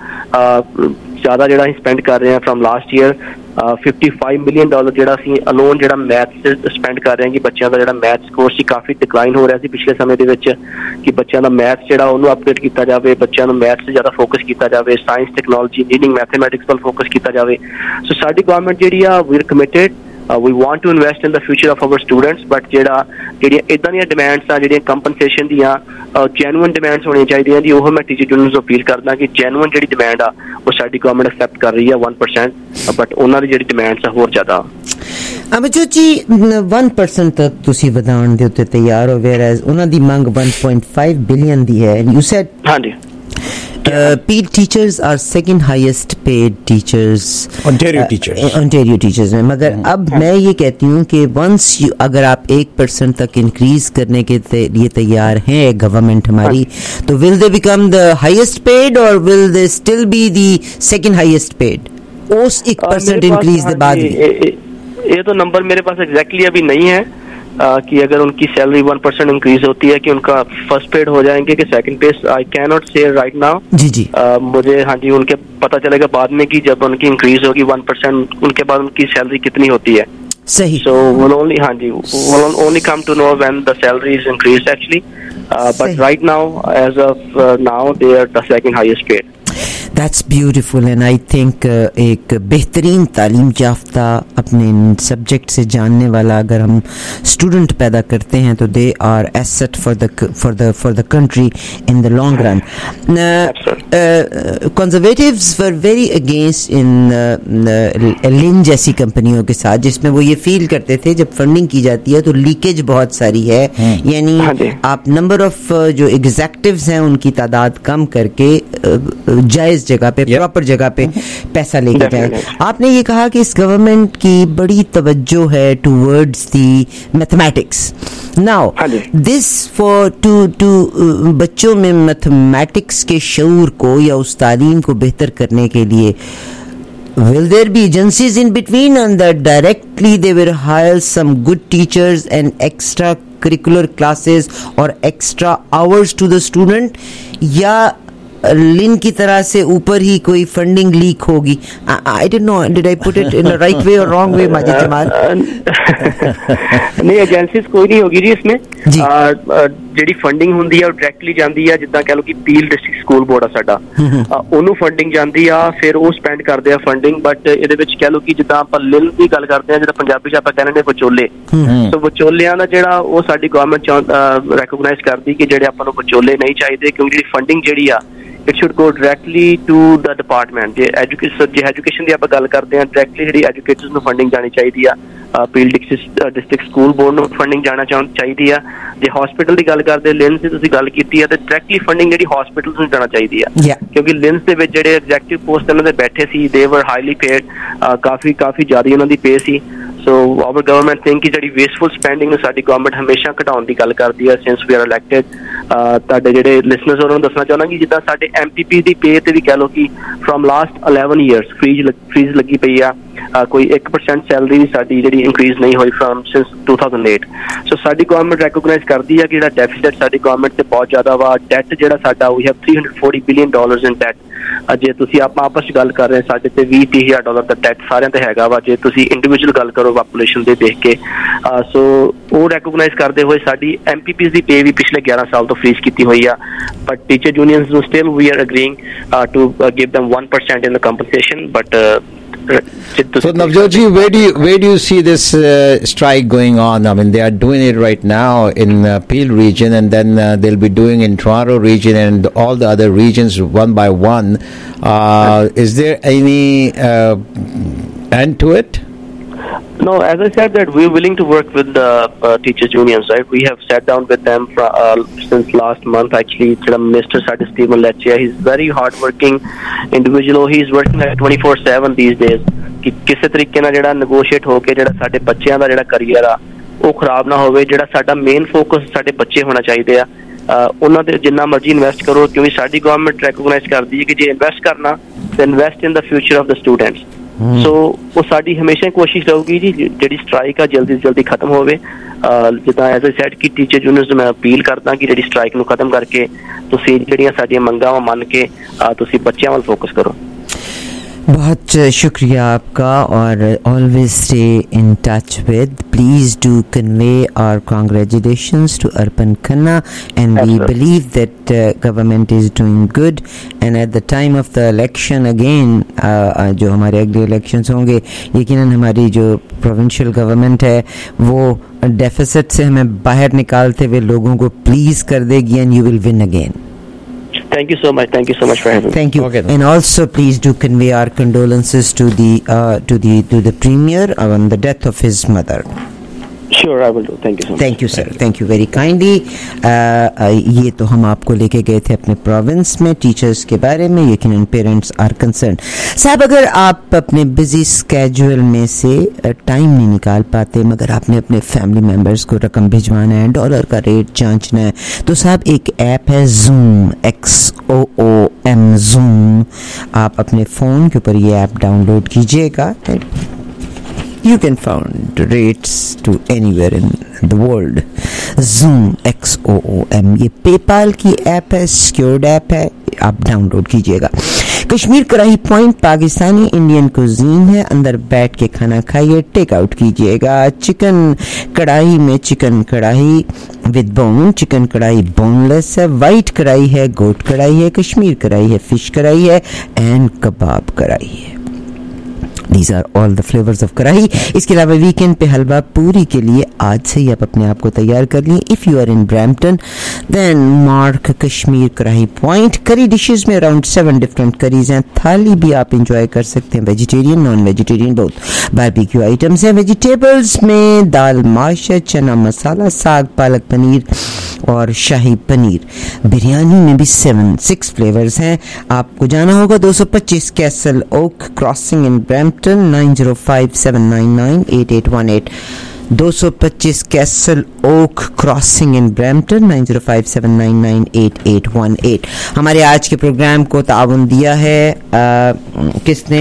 ਜ਼ਿਆਦਾ ਜਿਹੜਾ ਅਸੀਂ ਸਪੈਂਡ ਕਰ ਰਹੇ ਹਾਂ ਫਰਮ ਲਾਸਟ ਈਅਰ। $55 million ਜਿਹੜਾ ਅਸੀਂ ਅਲੋਨ ਜਿਹੜਾ ਮੈਥ ਸਪੈਂਡ ਕਰ ਰਹੇ ਹਾਂ ਕਿ ਬੱਚਿਆਂ ਦਾ ਜਿਹੜਾ ਮੈਥ ਸਕੋਰ ਸੀ ਕਾਫੀ ਡਿਕਲਾਈਨ ਹੋ ਰਿਹਾ ਸੀ ਪਿਛਲੇ ਸਮੇਂ ਦੇ ਵਿੱਚ, ਕਿ ਬੱਚਿਆਂ ਦਾ ਮੈਥ ਜਿਹੜਾ ਉਹਨੂੰ ਅਪਡੇਟ ਕੀਤਾ ਜਾਵੇ, ਬੱਚਿਆਂ ਨੂੰ ਮੈਥ 'ਤੇ ਜ਼ਿਆਦਾ ਫੋਕਸ ਕੀਤਾ ਜਾਵੇ, ਸਾਇੰਸ ਟੈਕਨੋਲੋਜੀ ਇੰਜੀਨੀਅਰਿੰਗ ਮੈਥਮੈਟਿਕਸ ਵੱਲ ਫੋਕਸ ਕੀਤਾ ਜਾਵੇ। ਸੋ ਸਾਡੀ ਗਵਰਨਮੈਂਟ ਜਿਹੜੀ ਆ we are committed, we want to invest in the future of our students, but ਜਿਹੜੀਆਂ ਇਦਾਂ ਦੀਆਂ ਡਿਮਾਂਡਸ ਆ ਜਿਹੜੀਆਂ ਕੰਪਨਸੇਸ਼ਨ ਦੀਆਂ ਜੈਨੂਇਨ ਡਿਮਾਂਡਸ ਹੋਣੀਆਂ ਚਾਹੀਦੀਆਂ ਜੀ, ਉਹ ਮੈਂ ਟੀਚਰ ਯੂਨੀਅਨਸ ਨੂੰ ਅਪੀਲ ਕਰਦਾ ਕਿ ਜੈਨੂਇਨ ਜਿਹੜੀ ਡਿਮਾਂਡ ਆ ਉਹ ਸਾਡੀ ਗਵਰਨਮੈਂਟ ਐਕਸੈਪਟ ਕਰ ਰਹੀ ਆ 1%, ਬਟ ਉਹਨਾਂ ਦੀ ਜਿਹੜੀ ਡਿਮਾਂਡਸ ਆ ਹੋਰ ਜ਼ਿਆਦਾ। ਅਮਰਜੋਤ ਜੀ 1% ਤੱਕ ਤੁਸੀਂ ਵਧਾਉਣ ਦੇ ਉੱਤੇ ਤਿਆਰ ਹੋ, whereas ਉਹਨਾਂ ਦੀ ਮੰਗ 1.5 ਬਿਲੀਅਨ ਦੀ ਹੈ। You said ਹਾਂਜੀ paid teachers are second highest paid teachers Ontario teachers में, मगर अब मैं ये कहती हूँ कि once अगर आप 1% तक इंक्रीज करने के लिए तैयार हैं गवर्नमेंट हमारी, तो will they become the highest paid or will they still be the second highest paid उस 1% इंक्रीज के बाद भी? ये तो नंबर मेरे पास एग्जैक्टली अभी नहीं है कि अगर उनकी सैलरी 1% इंक्रीज होती है कि उनका फर्स्ट पेड हो जाएंगे कि second paid, I can not say right now. जी जी मुझे हाँ जी उनके पता चलेगा बाद में कि जब उनकी इंक्रीज होगी 1% उनके बाद उनकी सैलरी कितनी होती है। सही। So we'll only हाँ जी we'll only come to know when the salary is increased actually, but right now as of now they are the second highest paid. That's beautiful and I think एक बेहतरीन तालीम याफ्ता अपने सब्जेक्ट से जानने वाला अगर हम स्टूडेंट पैदा करते हैं तो they are asset for the country in the long run. Conservatives were very against in लिन जैसी कंपनियों के साथ, जिसमें वो ये फील करते थे जब फंडिंग की जाती है तो लीकेज बहुत सारी है, यानी आप नंबर ऑफ जो एग्जेक्टिव्स हैं उनकी तादाद कम करके जायज जगह पे प्रॉपर जगह पे पैसा लेके जाए। आपने ये कहा कि इस गवर्नमेंट की बड़ी तवज्जो है towards the mathematics. Now this for to बच्चों में मैथमेटिक्स के शऊर को या उस तालीम को बेहतर करने के लिए will there be agencies in between and that directly they will hire some good teachers and extra curricular classes or extra hours to the student, या लिन की तरह से ऊपर ही कोई फंडिंग लीक होगी? I don't know, did I put it in the right way or wrong way Majid Jamal? नहीं, एजेंसीज कोई नहीं होगी जी इसमें। ਜਿਹੜੀ ਫੰਡਿੰਗ ਹੁੰਦੀ ਆ ਉਹ ਡਾਇਰੈਕਟਲੀ ਜਾਂਦੀ ਆ, ਜਿੱਦਾਂ ਕਹਿ ਲਓ ਕਿ ਪੀਲ ਡਿਸਟ੍ਰਿਕਟ ਸਕੂਲ ਬੋਰਡ ਆ ਸਾਡਾ, ਉਹਨੂੰ ਫੰਡਿੰਗ ਜਾਂਦੀ ਆ, ਫਿਰ ਉਹ ਸਪੈਂਡ ਕਰਦੇ ਆ ਫੰਡਿੰਗ। ਬਟ ਇਹਦੇ ਵਿੱਚ ਕਹਿ ਲਓ ਕਿ ਜਿੱਦਾਂ ਆਪਾਂ ਲਿਲ ਦੀ ਗੱਲ ਕਰਦੇ ਆ, ਜਿੱਦਾਂ ਪੰਜਾਬੀ ਚ ਆਪਾਂ ਕਹਿੰਦੇ ਨੇ ਵਿਚੋਲੇ, ਸੋ ਵਿਚੋਲਿਆਂ ਦਾ ਜਿਹੜਾ ਉਹ ਸਾਡੀ ਗਵਰਨਮੈਂਟ ਰੈਕੋਗਨਾਈਜ਼ ਕਰਦੀ ਕਿ ਜਿਹੜੇ ਆਪਾਂ ਨੂੰ ਵਿਚੋਲੇ ਨਹੀਂ ਚਾਹੀਦੇ, ਕਿਉਂਕਿ ਜਿਹੜੀ ਫੰਡਿੰਗ ਜਿਹੜੀ ਆ it should go directly to the department। ਜੇ ਐਜੂਕੇਸ਼ਨ ਦੀ ਆਪਾਂ ਗੱਲ ਕਰਦੇ ਹਾਂ, ਡਾਇਰੈਕਟਲੀ ਜਿਹੜੀ ਐਜੂਕੇਟਰਸ ਨੂੰ ਫੰਡਿੰਗ ਜਾਣੀ ਚਾਹੀਦੀ ਆ, ਪੀਲ ਡਿਸਟ੍ਰਿਕਟ ਸਕੂਲ ਬੋਰਡ ਨੂੰ ਫੰਡਿੰਗ ਜਾਣਾ ਚਾਹੀਦੀ ਆ। ਜੇ ਹਸਪੀਟਲ ਦੀ ਗੱਲ ਕਰਦੇ, ਲਿੰਸ ਦੀ ਤੁਸੀਂ ਗੱਲ ਕੀਤੀ ਆ, ਤੇ ਡਾਇਰੈਕਟਲੀ ਫੰਡਿੰਗ ਜਿਹੜੀ ਹਸਪੀਟਲਸ ਨੂੰ ਜਾਣਾ ਚਾਹੀਦੀ ਆ, ਕਿਉਂਕਿ ਲਿੰਸ ਦੇ ਵਿੱਚ ਜਿਹੜੇ ਐਗਜ਼ੈਕਟਿਵ ਪੋਸਟ ਉਹਨਾਂ ਦੇ ਬੈਠੇ ਸੀ ਦੇ ਵਰ ਹਾਈਲੀ ਪੇਡ, ਕਾਫੀ ਜ਼ਿਆਦਾ ਉਹਨਾਂ ਦੀ ਪੇ ਸੀ। ਸੋ ਆਵਰ ਗਵਰਨਮੈਂਟ ਥਿੰਕ ਕਿ ਜਿਹੜੀ ਵੇਸਟਫੁਲ ਸਪੈਂਡਿੰਗ ਨੂੰ ਸਾਡੀ ਗਵਰਨਮੈਂਟ ਹਮੇਸ਼ਾ ਘਟਾਉਣ ਦੀ ਗੱਲ ਕਰਦੀ ਹੈ ਸਿੰਸ ਵੀ ਆਰ ਇਲੈਕਟਡ। ਤੁਹਾਡੇ ਜਿਹੜੇ ਲਿਸਨਰਸ ਉਹਨਾਂ ਨੂੰ ਦੱਸਣਾ ਚਾਹੁੰਦਾ ਕਿ ਜਿੱਦਾਂ ਸਾਡੇ MPP ਦੀ ਪੇ ਤੇ ਵੀ ਕਹਿ ਲਓ ਕਿ ਫਰੋਮ ਲਾਸਟ 11 years ਫ੍ਰੀਜ਼ ਲੱਗੀ ਪਈ ਆ, ਕੋਈ 1% ਸੈਲਰੀ ਸਾਡੀ ਜਿਹੜੀ ਇੰਕਰੀਜ਼ ਨਹੀਂ ਹੋਈ ਫਰਮ ਸਿੰਸ 2008। ਸੋ ਸਾਡੀ ਗਵਰਨਮੈਂਟ ਰੈਕੋਗਨਾਈਜ਼ ਕਰਦੀ ਹੈ ਕਿ ਜਿਹੜਾ ਡੈਫੀਸਿਟ ਸਾਡੀ ਗਵਰਨਮੈਂਟ ਤੇ ਬਹੁਤ ਜ਼ਿਆਦਾ ਵਾ, ਡੈਟ ਜਿਹੜਾ ਸਾਡਾ we have $340 billion in debt. ਜੇ ਤੁਸੀਂ ਆਪਾਂ ਆਪਸ ਚ ਗੱਲ ਕਰ ਰਹੇ, ਸਾਡੇ ਤੇ $20,000 ਦਾ ਡੈਟ ਸਾਰਿਆਂ ਤੇ ਹੈਗਾ ਵਾ, ਜੇ ਤੁਸੀਂ ਇੰਡੀਵਿਜੂਅਲ ਗੱਲ ਕਰੋ ਪਾਪੂਲੇਸ਼ਨ ਦੇ ਦੇਖ ਕੇ। ਸੋ ਉਹ ਰੈਕੋਗਨਾਈਜ਼ ਕਰਦੇ ਹੋਏ ਸਾਡੀ MPPs ਦੀ ਪੇ ਵੀ ਪਿਛਲੇ 11 ਸਾਲ ਤੋਂ ਫ੍ਰੀਜ਼ ਕੀਤੀ ਹੋਈ ਆ, ਬਟ ਟੀਚਰ ਯੂਨੀਅਨਸ ਨੂੰ still we are agreeing to give them 1% in the compensation, but So Navjot ji, where do you see this strike going on? I mean, they are doing it right now in Peel region, and then they'll be doing in Toronto region and all the other regions one by one. Is there any end to it? No, as I said, that we're willing to work with the teachers unions, right? We have sat down with them since last month. Actually, Minister Stephen Lecce, he's very hard-working individual. He's working like 24/7 these days. ਕਿ ਕਿਸੇ ਤਰੀਕੇ ਨਾਲ ਜਿਹੜਾ ਨੈਗੋਸ਼ੀਏਟ ਹੋ ਕੇ ਜਿਹੜਾ ਸਾਡੇ ਬੱਚਿਆਂ ਦਾ ਜਿਹੜਾ ਕਰੀਅਰ ਆ ਉਹ ਖਰਾਬ ਨਾ ਹੋਵੇ. ਜਿਹੜਾ ਸਾਡਾ ਮੇਨ ਫੋਕਸ ਸਾਡੇ ਬੱਚੇ ਹੋਣਾ ਚਾਹੀਦੇ ਆ. ਉਹਨਾਂ ਦੇ ਜਿੰਨਾ ਮਰਜ਼ੀ ਇਨਵੈਸਟ ਕਰੋ, ਕਿਉਂਕਿ ਸਾਡੀ ਗਵਰਨਮੈਂਟ ਰੈਕੋਗਨਾਈਜ਼ ਕਰਦੀ ਹੈ ਕਿ ਜੇ ਇਨਵੈਸਟ ਕਰਨਾ ਤਾਂ invest in the future of the students. So ਉਹ ਸਾਡੀ ਹਮੇਸ਼ਾ ਕੋਸ਼ਿਸ਼ ਰਹੂਗੀ ਜੀ ਜਿਹੜੀ ਸਟ੍ਰਾਈਕ ਆ ਜਲਦੀ ਤੋਂ ਜਲਦੀ ਖਤਮ ਹੋਵੇ. ਜਿੱਦਾਂ ਐਜ਼ ਆਈ ਸੈਡ ਕਿ ਟੀਚਰ ਯੂਨੀਅਨਸ ਨੂੰ ਮੈਂ ਅਪੀਲ ਕਰਦਾ ਕਿ ਜਿਹੜੀ ਸਟ੍ਰਾਈਕ ਨੂੰ ਖਤਮ ਕਰਕੇ ਤੁਸੀਂ ਜਿਹੜੀਆਂ ਸਾਡੀਆਂ ਮੰਗਾਂ ਵਾ ਮੰਨ ਕੇ ਤੁਸੀਂ ਬੱਚਿਆਂ ਵੱਲ ਫੋਕਸ ਕਰੋ. بہت شکریہ آپ کا, اور always stay in touch with. Please do convey our congratulations to Arpan Khanna, and we believe that government is doing good, and at the time of the election again جو ہمارے اگلے elections ہوں گے یقیناً ہماری جو provincial government ہے وہ deficit سے ہمیں باہر نکالتے ہوئے لوگوں کو please کر دے گی, and you will win again. Thank you so much for having me. Thank you. Okay, and also please do convey our condolences to the Premier on the death of his mother. Sure, I will do. Thank you so much. Thank you, sir. Thank you very kindly. یہ تو ہم آپ کو لے کے گئے تھے اپنے پروونس میں ٹیچرز کے بارے میں. یقیناً پیرنٹس آر کنسرنڈ. صاحب, اگر آپ اپنے بزی اسکیجول میں سے ٹائم نہیں نکال پاتے مگر آپ نے اپنے فیملی ممبرس کو رقم بھجوانا ہے, ڈالر کا ریٹ جانچنا ہے, تو صاحب ایک ایپ ہے زوم, XOOM زوم. آپ اپنے فون کے اوپر یہ ایپ ڈاؤن لوڈ کیجیے گا. You can find rates to anywhere in the world. Zoom, XOOM. یہ پے پال کی ایپ ہے, سیکیورڈ ایپ ہے, آپ ڈاؤن لوڈ کیجیے گا. Kashmir karahi point Pakistani Indian cuisine ہے. اندر بیٹھ کے کھانا کھائیے, ٹیک آؤٹ کیجیے گا. چکن کڑاہی میں chicken karahi with bone, chicken karahi boneless ہے, وائٹ کڑاہی ہے, گوٹ کڑاہی ہے, کشمیر کڑاہی ہے, فش کڑاہی ہے, اینڈ کباب کڑاہی ہے. These are all the flavors of کڑاہی. اس کے علاوہ ویکینڈ پہ حلوہ پوری کے لیے آج سے ہی آپ اپنے آپ کو تیار کر لیں. If you are in Brampton, then mark Kashmir karahi point. Curry dishes میں اراؤنڈ 7 ڈفرینٹ کریز ہیں. تھالی بھی آپ انجوائے کر سکتے ہیں, ویجیٹیرین نان ویجیٹیرین بہت. باربیکیو آئٹمس ہیں. ویجیٹیبلز میں دال ماش ہے, چنا مسالہ, ساگ, پالک پنیر اور شاہی پنیر. بریانی میں بھی 6 فلیورز ہیں. آپ کو جانا ہوگا 225 Castle Oak Crossing in Brampton. 9057998818. 225 Castle Oak Crossing in Brampton. 9057998818. ہمارے آج کے پروگرام کو تعاون دیا ہے کس نے؟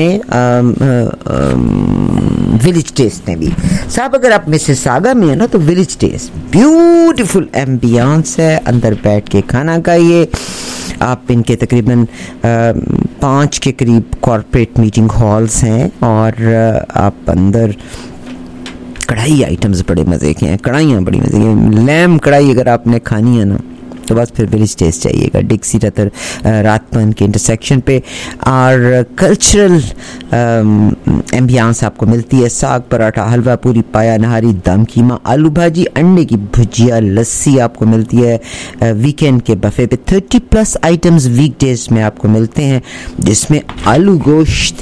ولیج ٹیسٹ نے بھی. صاحب اگر آپ مسیساگا میں ہیں نا تو ولیج ٹیسٹ بیوٹیفل ایمبیانس ہے. اندر بیٹھ کے کھانا کھائیے. آپ ان کے تقریباً 5 کے قریب کارپوریٹ میٹنگ ہالز ہیں, اور آپ اندر کڑھائی آئٹمز بڑے مزے کے ہیں, کڑھائیاں بڑی مزے کی ہیں. لیم کڑھائی اگر آپ نے کھانی ہے نا تو بس پھر ولیج ٹیسٹ چاہیے گا. ڈکسی رتر رات پن کے انٹرسیکشن پہ. اور کلچرل ایمبیانس آپ کو ملتی ہے. ساگ, پراٹھا, حلوہ پوری, پایا نہاری, دم کیما, آلو بھاجی, انڈے کی بھجیا, لسی آپ کو ملتی ہے ویکینڈ کے بفے پہ. 30+ آئٹمز ویک ڈیز میں آپ کو ملتے ہیں, جس میں آلو گوشت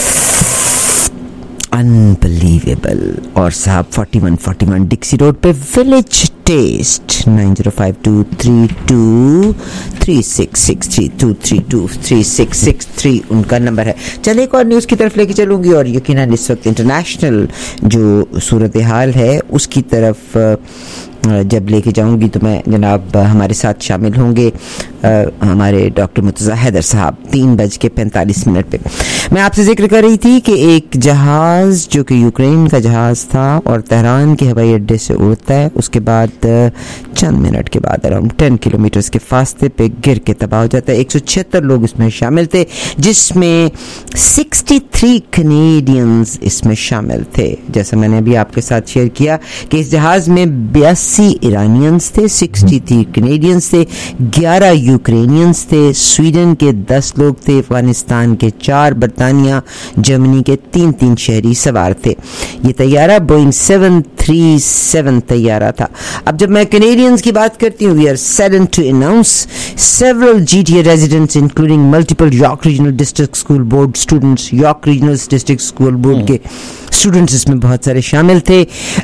انبلیویبل. اور صاحب 4141 ڈکسی روڈ پہ ولیج ٹیسٹ. 9052323663 ان کا نمبر ہے. چلے ایک اور نیوز کی طرف لے کے چلوں گی, اور یقیناً اس وقت انٹرنیشنل جو صورتحال ہے اس کی طرف جب لے کے جاؤں گی تو میں جناب ہمارے ساتھ شامل ہوں گے ہمارے ڈاکٹر مرتضیٰ حیدر صاحب 3:45 پہ. میں آپ سے ذکر کر رہی تھی کہ ایک جہاز جو کہ یوکرین کا جہاز تھا اور تہران کے ہوائی اڈے سے اڑتا ہے, اس کے بعد چند منٹ کے بعد اراؤنڈ 10 کلومیٹرز کے فاصلے پہ گر کے تباہ ہو جاتا ہے. 176 لوگ اس میں شامل تھے, جس میں 63 کنیڈینز اس میں شامل تھے. جیسا میں نے ابھی آپ کے ساتھ شیئر کیا کہ اس جہاز میں 82 80 ईरानियंस थे, 63 कैनेडियंस थे, 11 यूक्रेनियंस थे, स्वीडन के 10 लोग थे, अफगानिस्तान के 4, बरतानिया जर्मनी के 3 शहरी सवार थे. ये तैयारा बोइंग 737 तैयारा था. अब जब मैं कैनेडियंस की बात करती हूँ, we are saddened to announce several GTA residents including multiple York Regional District School Board students, York Regional District School Board के स्टूडेंट्स इसमें बहुत सारे शामिल थे,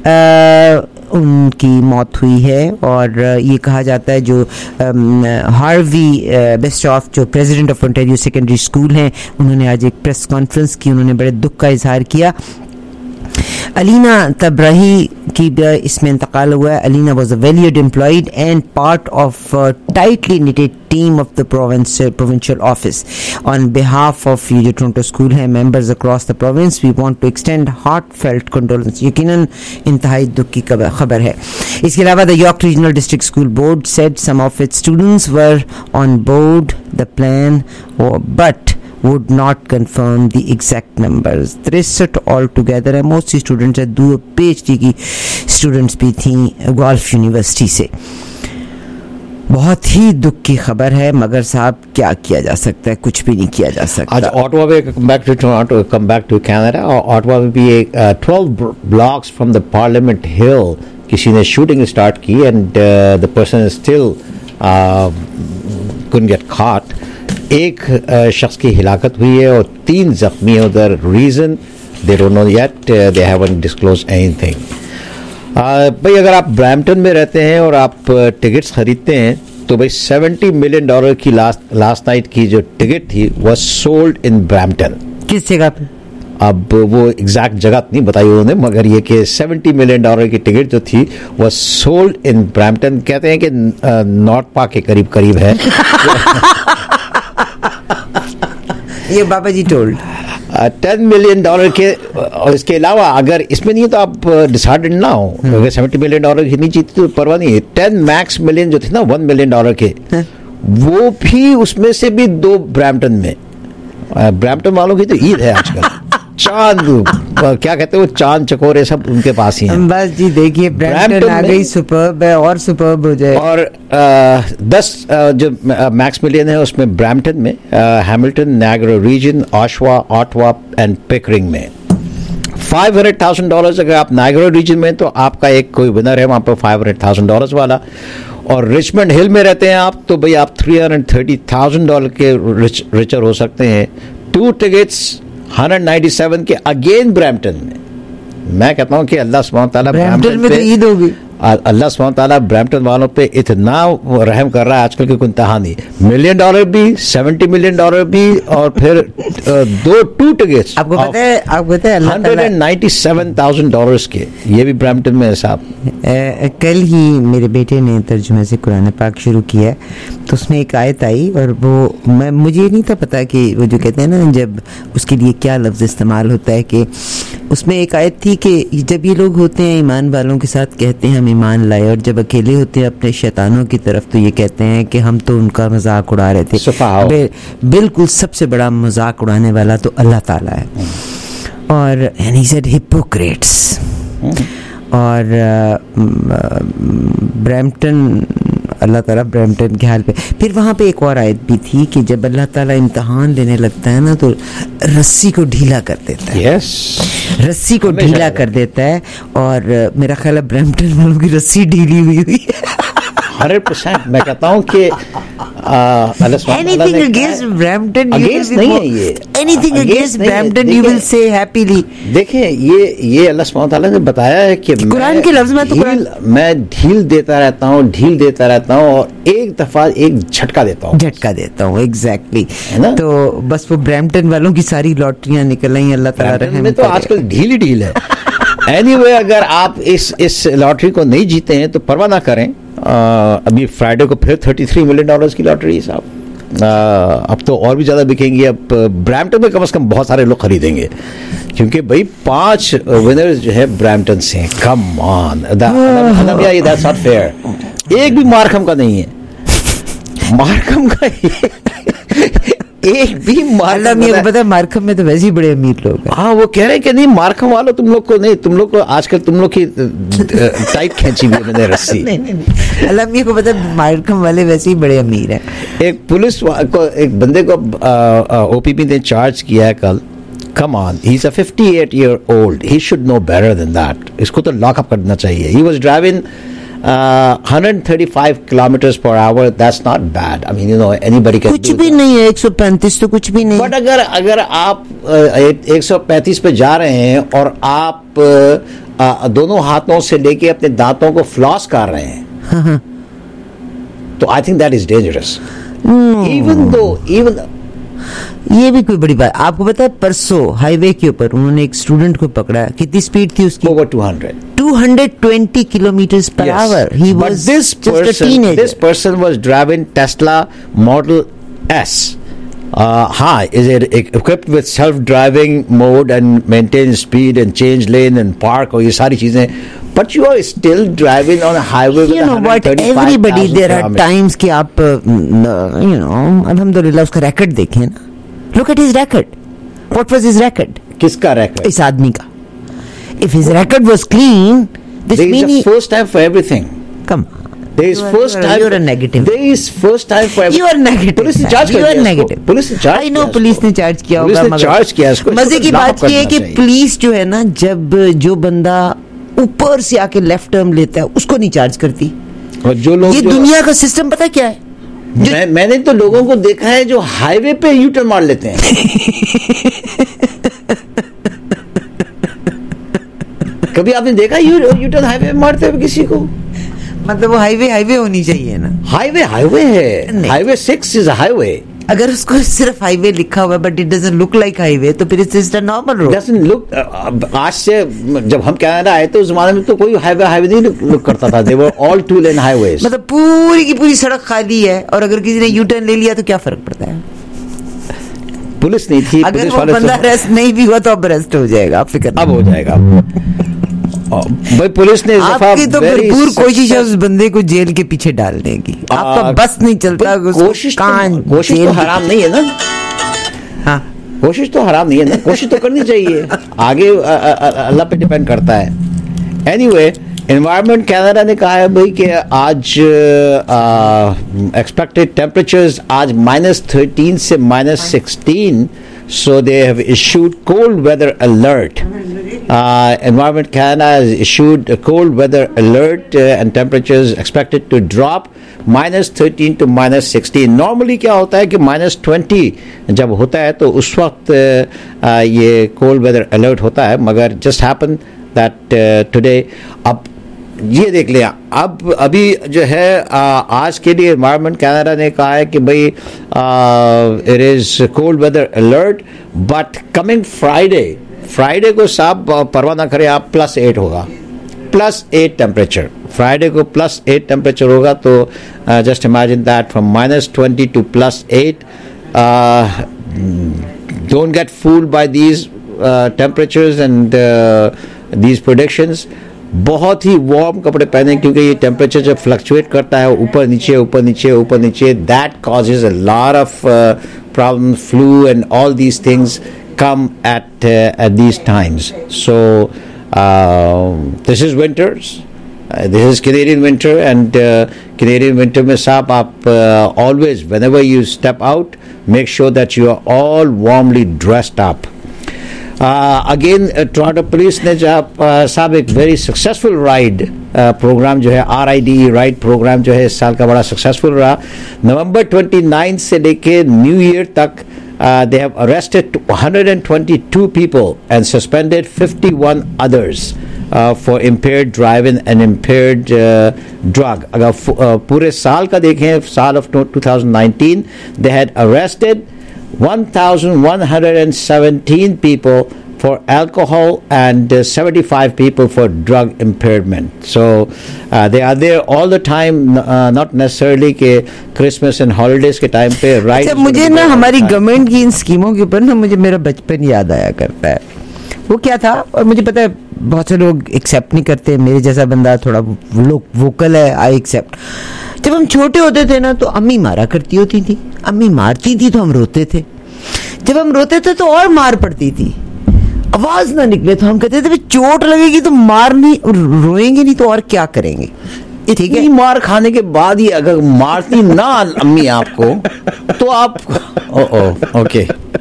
उनकी मौत हुई है. और ये कहा जाता है जो हार्वी बेस्टॉफ जो president of Ontario secondary school हैं, उन्होंने आज एक प्रेस कॉन्फ्रेंस की, उन्होंने बड़े दुख का इजहार किया. अलीना तबराही की इसमें इंतकाल हुआ है. Alina was a valued employee and part of a tightly knitted team of the provincial office. On behalf of ये जो टोरंटो स्कूल है, members across the province, we want to extend heartfelt condolences. यकीनन इंतहाई दुख की खबर है. इसके अलावा the York Regional District School Board said some of its students were on board the plan, but would not confirm the exact numbers. 63 altogether है. मोस्ट स्टूडेंट्स है, 2 PhD की स्टूडेंट्स भी थी गोल्फ यूनिवर्सिटी से. बहुत ही दुख की खबर है, मगर साहब क्या किया जा सकता है, कुछ भी नहीं किया जा सकता. आज ऑटवा में come back to Canada, Ottawa में भी एक 12 blocks from the parliament hill किसी ने शूटिंग स्टार्ट की and the person still couldn't get caught. एक शख्स की हिलाकत हुई है और 3 जख्मी है उधर. Reason they don't know yet, they haven't disclosed anything. भाई अगर आप ब्रैम्पटन में रहते हैं और आप टिकट्स खरीदते हैं तो भाई $70 मिलियन की लास्ट नाइट की जो टिकट थी वाज सोल्ड इन ब्रैम्पटन. किस जगह पे? अब वो एग्जैक्ट जगह नहीं बताई उन्होंने, मगर ये कि $70 मिलियन की टिकट जो थी वो सोल्ड इन ब्रैम्पटन. कहते हैं कि नॉर्थ पार्क के करीब करीब है. ये बाबा जी टोल्ड $10 मिलियन के. और इसके अलावा अगर इसमें नहीं तो आप डिसाइडेड ना हो. अगर $70 मिलियन की नहीं जीती तो परवाह नहीं है. 10 मैक्स मिलियन जो थे ना $1 मिलियन के, वो भी उसमें से भी 2 ब्रैम्पटन में. ब्रैम्पटन वालों की तो ईद है आजकल. चांद क्या कहते हैं वो चांद चकोरे सब उनके पास ही हैं. बस जी देखिए ब्रैम्पटन आ गई, सुपर्ब है और सुपर्ब हो जाए. और 10 जो मैक्स मिलियन है उसमें ब्रैम्पटन में, Hamilton, Niagara region, Oshawa, Ottawa and Pickering में. $500,000 अगर आप नायग्रा रीजन में तो आपका एक कोई विनर है वहां पर $500,000 वाला. और रिचमंड हिल में रहते हैं आप तो भाई आप $330,000 के रिचर हो सकते हैं. 2 टिकट्स 197 के अगेन ब्रैम्पटन में. मैं कहता हूं कि अल्लाह सुब्हान तआला ब्रैम्पटन में तो ईद होगी. अल्लाह सुब्हान तआला ब्रैम्पटन वालों पे इतना रहम कर रहा है आजकल की कोई इंतहा नहीं. $1 मिलियन भी, $70 मिलियन भी, और फिर 2 टिकट्स आपको पता है $197,000 के. ये भी ब्रैम्पटन में है साहब. कल ही मेरे बेटे ने तर्जुमे से कुरान पाक शुरू किया तो उसमें एक आयत आई और वो मुझे नहीं था पता कि वो जो कहते हैं ना जब उसके लिए क्या लफ्ज़ इस्तेमाल होता है, कि उसमें एक आयत थी कि जब ये लोग होते हैं ईमान वालों के साथ कहते हैं हम ईमान लाए, और जब अकेले होते हैं अपने शैतानों की तरफ तो ये कहते हैं कि हम तो उनका मजाक उड़ा रहे थे. बिल्कुल सबसे बड़ा मजाक उड़ाने वाला तो अल्लाह ताला है. और एंड ही सेड हिपोक्रेट्स. और ब्रैम्पटन, अल्लाह ताला ब्रैम्पटन के हाल पे. फिर वहाँ पे एक और आयत भी थी कि जब अल्लाह ताला इम्तिहान लेने लगता है ना तो रस्सी को ढीला कर देता है. रस्सी को ढीला कर देता है. और मेरा ख्याल है ब्रैम्पटन वालों की रस्सी ढीली हुई है. 100%. मैं कहता हूँ कि anything against Brampton, anything against Brampton you will say happily. देखिए ये अल्लाह सुब्हान तआला ने बताया है कि कुरान के लफ्ज में तो मैं ढील देता रहता हूँ और एक दफा एक झटका देता हूँ. एग्जैक्टली. तो बस वो ब्रैम्पटन वालों की सारी लॉटरियां निकल आई. अल्लाह ताला रहम करे. तो आजकल ढील है. एनीवे अगर आप इस लॉटरी को नहीं जीते हैं तो परवाह ना करें. अभी फ्राइडे को फिर $33 मिलियन की लॉटरी साहब. अब तो और भी ज्यादा बिकेंगी. अब ब्रैम्पटन में कम से कम बहुत सारे लोग खरीदेंगे क्योंकि भाई 5 विनर्स जो है ब्रैम्पटन से हैं. Come on, that's not fair. एक भी मार्कम का नहीं है. मार्कम का एक भी मार्कम मेरे को पता है मार्कम में तो वैसे ही बड़े अमीर लोग हैं. हाँ वो कह रहे हैं कि नहीं मार्कम वालों तुम लोग को नहीं, तुम लोग को आजकल तुम लोग की टाइट खींची हुई मैंने रस्सी. नहीं अल्लाह मेरे को पता है मार्कम वाले वैसे ही बड़े अमीर हैं. एक पुलिस को एक बंदे को ओपीपी ने चार्ज किया है कल. Come on, he's a 58-year-old. He should know better than that. इसको तो लॉक अप करना चाहिए. He was driving 135 kilometers per hour. That's not bad. I mean, you know, anybody can. कुछ भी नहीं है 135 तो कुछ भी नहीं. But अगर आप 135 पे जा रहे हैं और आप दोनों हाथों से लेके अपने दांतों को फ्लॉस कर रहे हैं, तो I think that is dangerous. Even ये भी कोई बड़ी बात. आपको पता है परसों हाईवे के ऊपर उन्होंने एक स्टूडेंट को पकड़ा. कितनी स्पीड थी उसकी? Over 200. 220 kilometers per hour. He was just a teenager. This person was driving Tesla Model S. हाँ, is it equipped with self-driving mode and maintain speed and change lane and park और ये सारी चीजें. But you are still driving on a highway with 135,000 everybody there are times कि आप अल्हम्दुलिल्लाह उसका record देखें ना. Look at his record. What was his record? किसका record? इस आदमी का. If his record was clean, this means there is a first time for everything. Come on. There is first time. You are negative. There is first time for everything. You are negative. Police ने charge किया. You are negative. पुलिस ने charge. I know पुलिस ने charge किया होगा. पुलिस ने charge किया इसको. मजे की बात ये है कि पुलिस जो है ना, जब जो बंदा ऊपर से आके लेफ्ट टर्न लेता है उसको नहीं चार्ज करती. और जो लोग ये दुनिया का सिस्टम पता क्या है? मैंने तो लोगों को देखा है जो हाईवे पे यू टर्न मार लेते हैं. कभी आपने देखा यू टर्न हाईवे में मारते हुए किसी को? मतलब वो हाईवे होनी चाहिए ना. हाईवे है. Highway 6 is a highway. अगर उसको सिर्फ हाईवे लिखा हुआ है but it doesn't look like highway तो फिर it's a normal road. Doesn't look. आज से जब हम कनाडा आए तो उस जमाने में तो कोई हाईवे नहीं लुक करता था. They were all 2 lane highways. मतलब पूरी की पूरी सड़क खाली है और अगर किसी ने यू टर्न ले लिया तो क्या फर्क पड़ता है? पुलिस नहीं थी. अगर वो बंदा अरेस्ट नहीं भी हुआ तो अब अरेस्ट हो जाएगा. आप फिक्र अब हो जाएगा. भाई पुलिस ने आपकी तो भरपूर कोशिश है उस बंदे को जेल के पीछे डालने की. आपका बस नहीं चलता. कोशिश तो हराम नहीं है ना. हाँ, कोशिश तो हराम नहीं है ना. कोशिश तो करनी चाहिए. आगे अल्लाह पे डिपेंड करता है. एनीवे, एनवायरनमेंट कनाडा ने कहा है भाई कि आज एक्सपेक्टेड टेम्परेचर्स आज -13 से -16. So they have issued cold weather alert. Environment Canada has issued a cold weather alert and temperatures expected to drop -13 to -16. Normally क्या होता है कि -20 जब होता है तो उस वक्त ये cold weather alert होता है. मगर just happened that today अब ये देख लिया. अब अभी जो है आज के लिए एनवायरनमेंट कनाडा ने कहा है कि भाई it is cold weather alert but coming Friday को साहब परवाह ना करें आप +8 होगा. +8 टेम्परेचर फ्राइडे को +8 टेम्परेचर होगा. तो just imagine that from -20 to +8. Don't get fooled by these temperatures and these predictions. बहुत ही वार्म कपड़े पहने क्योंकि ये टेम्परेचर जब फ्लक्चुएट करता है ऊपर नीचे that causes a lot of problem. Flu and all these things come at these times. So this is winters. This is Canadian winter and Canadian winter में साहब आप always whenever you step out make sure that you are all warmly dressed up. Again Toronto police ने साहब एक वेरी सक्सेसफुल राइड प्रोग्राम जो है RID राइड प्रोग्राम जो है इस साल का बड़ा सक्सेसफुल रहा. नवंबर 29 से लेके न्यू ईयर तक they have arrested 122 people and suspended 51 others for impaired driving and impaired drug. अगर पूरे साल का देखें साल of 2019 they had arrested 1,117 people for alcohol and 75 people for drug impairment. So they are there all the time, not necessarily कि Christmas and holidays के time पे right. मुझे ना हमारी गवर्नमेंट की इन स्कीमों के ऊपर ना मुझे मेरा बचपन याद आया करता है. वो क्या था और मुझे पता है बहुत से लोग एक्सेप्ट नहीं करते. मेरे जैसा बंदा थोड़ा वोकल है. I accept. जब हम छोटे होते थे ना तो अम्मी मारा करती होती थी. अम्मी मारती थी तो हम रोते थे. جب ہم روتے تھے تو اور مار پڑتی تھی, آواز نہ نکلے تو ہم کہتے تھے چوٹ لگے گی تو مار نہیں, روئیں گے نہیں تو اور کیا کریں گے. ٹھیک ہے, مار کھانے کے بعد ہی اگر مارتی نہ امی آپ کو تو آپ اوکے,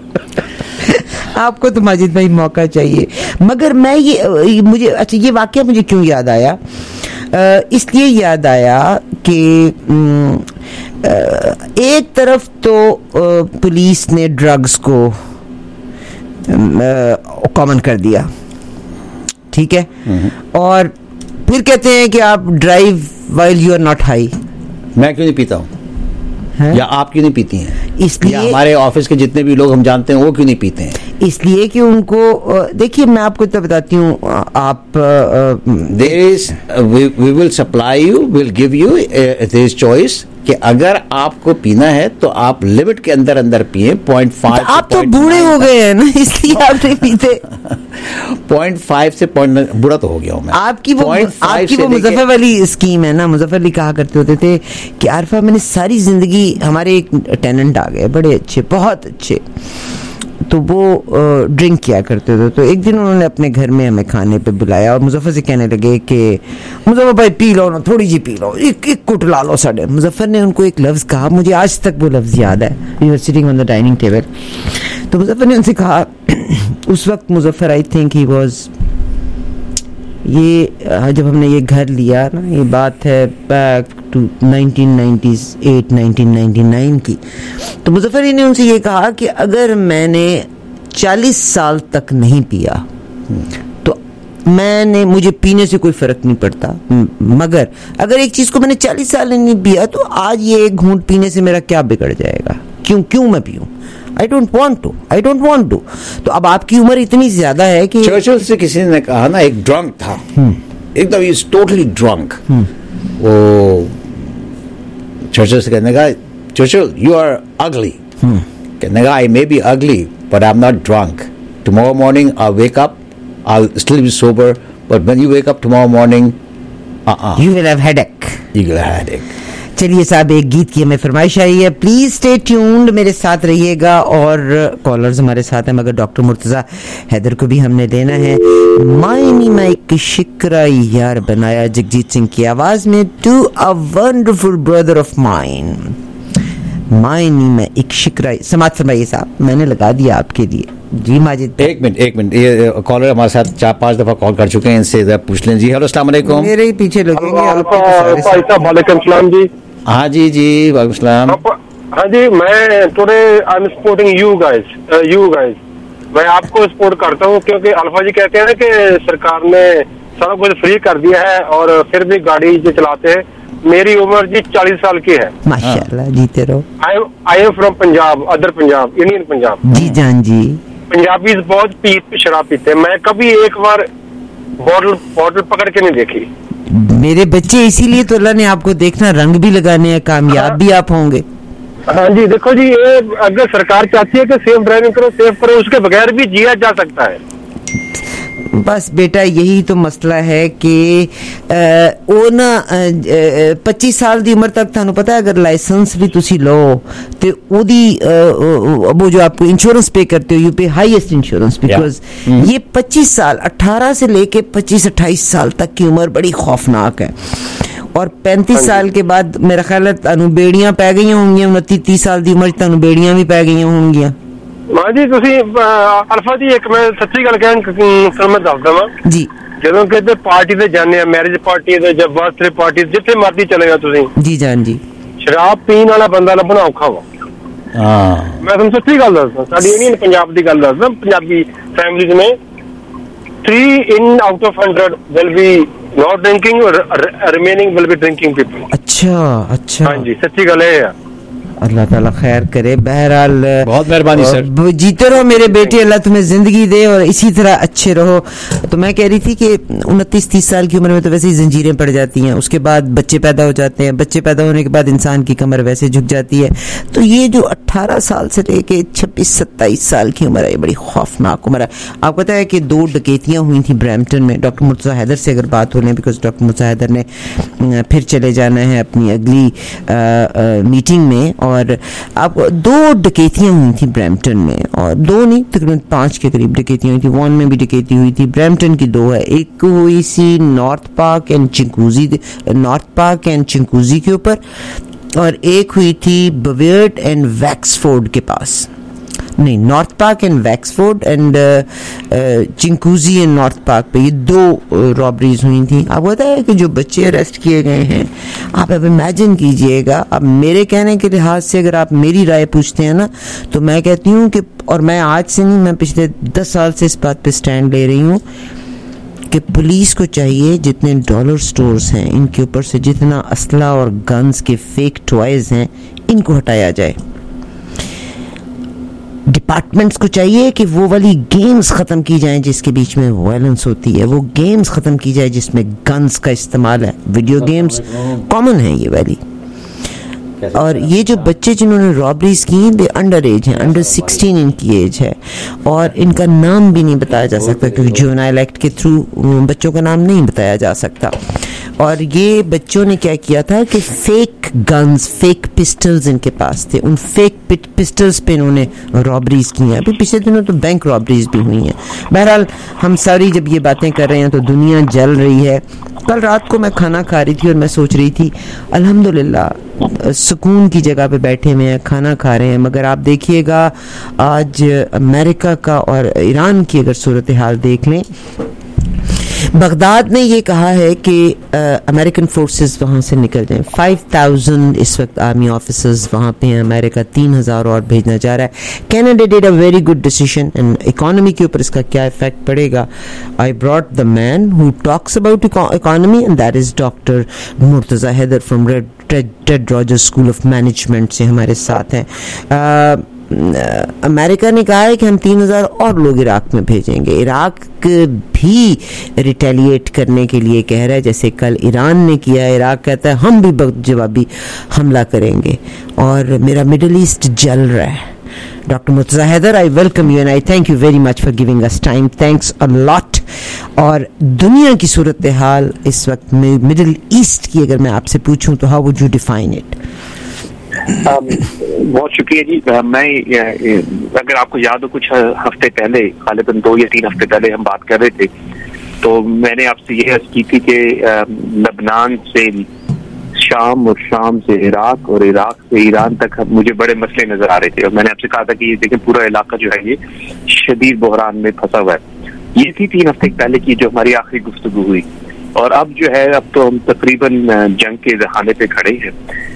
آپ کو تو ماجد بھائی موقع چاہیے. مگر میں یہ مجھے اچھا یہ واقعہ مجھے کیوں یاد آیا, اس لیے یاد آیا کہ ایک طرف تو پولیس نے ڈرگز کو کامن کر دیا, ٹھیک ہے, اور پھر کہتے ہیں کہ آپ drive while you are not high. میں کیوں نہیں پیتا ہوں, یا آپ کیوں نہیں پیتی ہیں, اس لیے ہمارے آفس کے جتنے بھی لوگ ہم جانتے ہیں وہ کیوں نہیں پیتے ہیں؟ اس لیے کہ ان کو دیکھیے میں آپ کو تو بتاتی ہوں, آپ we will supply you, will give you this choice کہ اگر آپ کو پینا ہے تو آپ لمٹ کے اندر اندر پیئیں. 0.5 آپ تو بوڑھے ہو گئے ہیں نا, اس لیے آپ نہیں پیتے. 0.5 سے 0.9 بوڑھا تو ہو گیا ہوں میں. آپ کی وہ مظفر والی اسکیم ہے نا, مظفر علی کہا کرتے ہوتے تھے کہ عارفہ میں نے ساری زندگی, ہمارے ایک ٹیننٹ آ گئے بڑے اچھے, بہت اچھے, تو وہ ڈرنک کیا کرتے تھے. تو ایک دن انہوں نے اپنے گھر میں ہمیں کھانے پہ بلایا اور مظفر سے کہنے لگے کہ مظفر بھائی پی لو نا, تھوڑی جی پی لو, ایک کٹ لا لو ساڑھے. مظفر نے ان کو ایک لفظ کہا, مجھے آج تک وہ لفظ یاد ہے, we were sitting on the dining table. تو مظفر نے ان سے کہا, اس وقت Muzaffar I think he was, یہ جب ہم نے یہ گھر لیا نا, یہ بات ہے بیک ٹو 1998 1999 کی, تو مظفر نے ان سے یہ کہا کہ اگر میں نے 40 سال تک نہیں پیا تو مجھے پینے سے کوئی فرق نہیں پڑتا, مگر اگر ایک چیز کو میں نے 40 سال نہیں پیا تو آج یہ ایک گھونٹ پینے سے میرا کیا بگڑ جائے گا, کیوں میں پیوں, I don't want to. تو اب آپ کی عمر اتنی زیادہ ہے کہ چرچل سے کسی نے کہا نا, ایک ڈرنک تھا, ایک دم از ٹوٹلی ڈرنک, وہ چرچل سے کہنے کا, چرچل یو آر اگلی, کہنے کا I may be ugly but I'm not drunk. Tomorrow morning I'll wake up, I'll still be sober, but when you wake up tomorrow morning you will have headache. چلیے صاحب, ایک گیت کی ہمیں فرمائش آئی ہے, پلیز اسٹے ٹیونڈ, میرے ساتھ رہیے گا. اور کالرز ہمارے ساتھ ہیں, مگر ڈاکٹر مرتضیٰ حیدر کو بھی ہم نے لینا ہے. مائنی میں ایک شکرا یار بنایا جگجیت سنگھ کی آواز میں, to a wonderful brother of mine. مائنی میں ایک شکرا, سماعت فرمائیے صاحب, میں نے لگا دیا آپ کے لیے. جی ماجد, ایک منٹ, یہ کالر ہمارے ساتھ 4-5 دفعہ کال کر چکے ہیں, ان سے پوچھ لیں. جی ہیلو, السلام علیکم. میرے ہی پیچھے لگیں گے. وعلیکم السلام جی. ہاں جی وعلیکم السلام. ہاں جی, میں today I am supporting you guys, میں آپ کو سپورٹ کرتا ہوں, کیونکہ الفا جی کہتے ہیں کہ سرکار نے سارا کچھ فری کر دیا ہے اور پھر بھی گاڑی جو چلاتے ہیں. میری عمر جی 40 سال کی ہے. ماشاءاللہ, جیتے رہو. I am from Punjab, other Punjab, Indian Punjab. جی جان جی. پنجابی بہت شراب پیتے ہیں, میں کبھی ایک بار بوٹل پکڑ کے نہیں دیکھی. میرے بچے, اسی لیے تو اللہ نے آپ کو دیکھنا رنگ بھی لگانے ہیں, کامیاب بھی آپ ہوں گے. ہاں جی, دیکھو جی, اگر سرکار چاہتی ہے کہ سیف ڈرائیونگ کرو, سیف کرو, اس کے بغیر بھی جیا جا سکتا ہے. بس بیٹا یہی تو مسئلہ ہے کہ وہ نا 25 سال دی عمر تک تھانوں پتہ ہے اگر لائسنس بھی تسی لو تے وہ جو آپ کو انشورنس پے کرتے ہو, you pay highest insurance, because یہ 25 سال 18 سے لے کے 25-28 سال تک کی عمر بڑی خوفناک ہے. اور 35 سال کے بعد میرا خیال ہے تانوں بیڑیاں پی گئی ہوں گی, 29-30 سال دی عمر تانوں بیڑیاں بھی پی گئی ہوں گی. ہاں جی, تسی الفا جی ایک میں سچی گل کہن میں دس دواں جی, جدوں کہ پارٹی تے جانے ہیں, میرج پارٹی تے جب برتھڈے پارٹی جتھے مرضی چلے جاؤ تسی, جی جان جی, شراب پین والا بندہ لبنا اوکھا وا. میں تم سچی گل دسدا, ساڈی انڈین پنجاب دی گل دسدا, پنجابی فیملیز میں 3 out of 100 will be not drinking or remaining will be drinking people. اچھا. ہاں جی, سچی گل ہے. اللہ تعالیٰ خیر کرے. بہرحال بہت مہربانی سر, جیتے رہو میرے بیٹے, اللہ تمہیں زندگی دے اور اسی طرح اچھے رہو. تو میں کہہ رہی تھی کہ 29-30 سال کی عمر میں تو ویسے ہی زنجیریں پڑ جاتی ہیں, اس کے بعد بچے پیدا ہو جاتے ہیں, بچے پیدا ہونے کے بعد انسان کی کمر ویسے جھک جاتی ہے. تو یہ جو 18 سال سے لے کے 26-27 سال کی عمر ہے, یہ بڑی خوفناک عمر ہے. آپ کو پتہ ہے کہ 2 ڈکیتیاں ہوئی تھیں برمپٹن میں. ڈاکٹر مرتضیٰ حیدر سے اگر بات ہو لیں, بیکاز ڈاکٹر مرتضیٰ حیدر نے پھر چلے جانا ہے اپنی اگلی میٹنگ میں, اور آپ 2 डकैतियाँ हुई थी ब्रैम्पटन में, और 2 नहीं तकरीबन 5 के करीब डकैतियाँ हुई थी. वॉन में भी डकैती हुई थी. ब्रैम्पटन की 2 है. एक हुई सी नॉर्थ पार्क एंड चिंकूजी के ऊपर, और एक हुई थी बवेर्ट एंड वैक्सफोर्ड के पास. नहीं, North Park and Wexford and Chinguacousy and North Park पे ये 2 रॉबरीज हुई थी. अब होता है कि जो बच्चे अरेस्ट किए गए हैं, आप अब इमेजिन कीजिएगा. अब मेरे कहने के लिहाज से अगर आप मेरी राय पूछते हैं ना, तो मैं कहती हूँ कि, और मैं आज से नहीं, मैं पिछले 10 साल से इस बात पे स्टैंड ले रही हूँ कि पुलिस को चाहिए जितने डॉलर स्टोर्स हैं इनके ऊपर से जितना असला और गन्स के फेक टॉयज हैं इनको हटाया जाए. डिपार्टमेंट्स को चाहिए कि वो वाली गेम्स ख़त्म की जाएं जिसके बीच में वायलेंस होती है, वो गेम्स ख़त्म की जाए जिसमें गन्स का इस्तेमाल है. वीडियो गेम्स कॉमन है ये वाली. और ये जो बच्चे जिन्होंने रॉबरीज की, दे अंडर एज हैं, अंडर 16 इनकी एज है, और इनका नाम भी नहीं बताया जा सकता क्योंकि जुवेनाइल एक्ट के थ्रू बच्चों का नाम नहीं बताया जा सकता. और ये बच्चों ने क्या किया था कि फेक गन्स, फेक पिस्टल्स इनके पास थे, उन फेक पिस्टल्स पे इन्होंने रॉबरीज की हैं. अभी पिछले दिनों तो बैंक रॉबरीज भी हुई हैं. बहरहाल हम सारी जब ये बातें कर रहे हैं तो दुनिया जल रही है. कल रात को मैं खाना खा रही थी और मैं सोच रही थी अल्हम्दुलिल्लाह सुकून की जगह पे बैठे हुए हैं, खाना खा रहे हैं, मगर आप देखिएगा आज अमेरिका का और ईरान की अगर सूरत हाल देख लें. बगदाद ने ये कहा है कि अमेरिकन फोर्सेस वहाँ से निकल जाएं. 5000 इस वक्त आर्मी ऑफिसर्स वहाँ पे हैं. अमेरिका 3000 और भेजना चाह रहा है. Canada did a very good decision. And economy के ऊपर इसका क्या इफेक्ट पड़ेगा. I brought the man who talks about economy and that is doctor Murtaza Haider from Ted Rogers School of Management से हमारे साथ हैं. अमेरिका ने कहा है कि हम 3000 और लोग इराक में भेजेंगे. इराक भी रिटेलिएट करने के लिए कह रहा है जैसे कल ईरान ने किया. इराक कहता है हम भी जवाबी हमला करेंगे, और मेरा मिडिल ईस्ट जल रहा है. Doctor Murtaza Haider, I welcome you and I thank you very much for giving us time. Thanks a lot. और दुनिया की सूरत हाल इस वक्त में मिडिल ईस्ट की अगर मैं आपसे पूछूं तो how would you define it? बहुत शुक्रिया जी. मैं अगर आपको याद हो कुछ हफ्ते पहले, गालिबन 2 या 3 हफ्ते पहले हम बात कर रहे थे, तो मैंने आपसे ये अर्ज की थी कि लबनान से शाम और शाम से इराक और इराक से ईरान तक मुझे बड़े मसले नजर आ रहे थे. और मैंने आपसे कहा था कि ये देखें पूरा इलाका जो है ये शदीद बहरान में फंसा हुआ है. ये थी 3 हफ्ते पहले की जो हमारी आखिरी गुफ्तगू हुई. और अब जो है, अब तो हम तकरीबन जंग के दहाने पे खड़े हैं.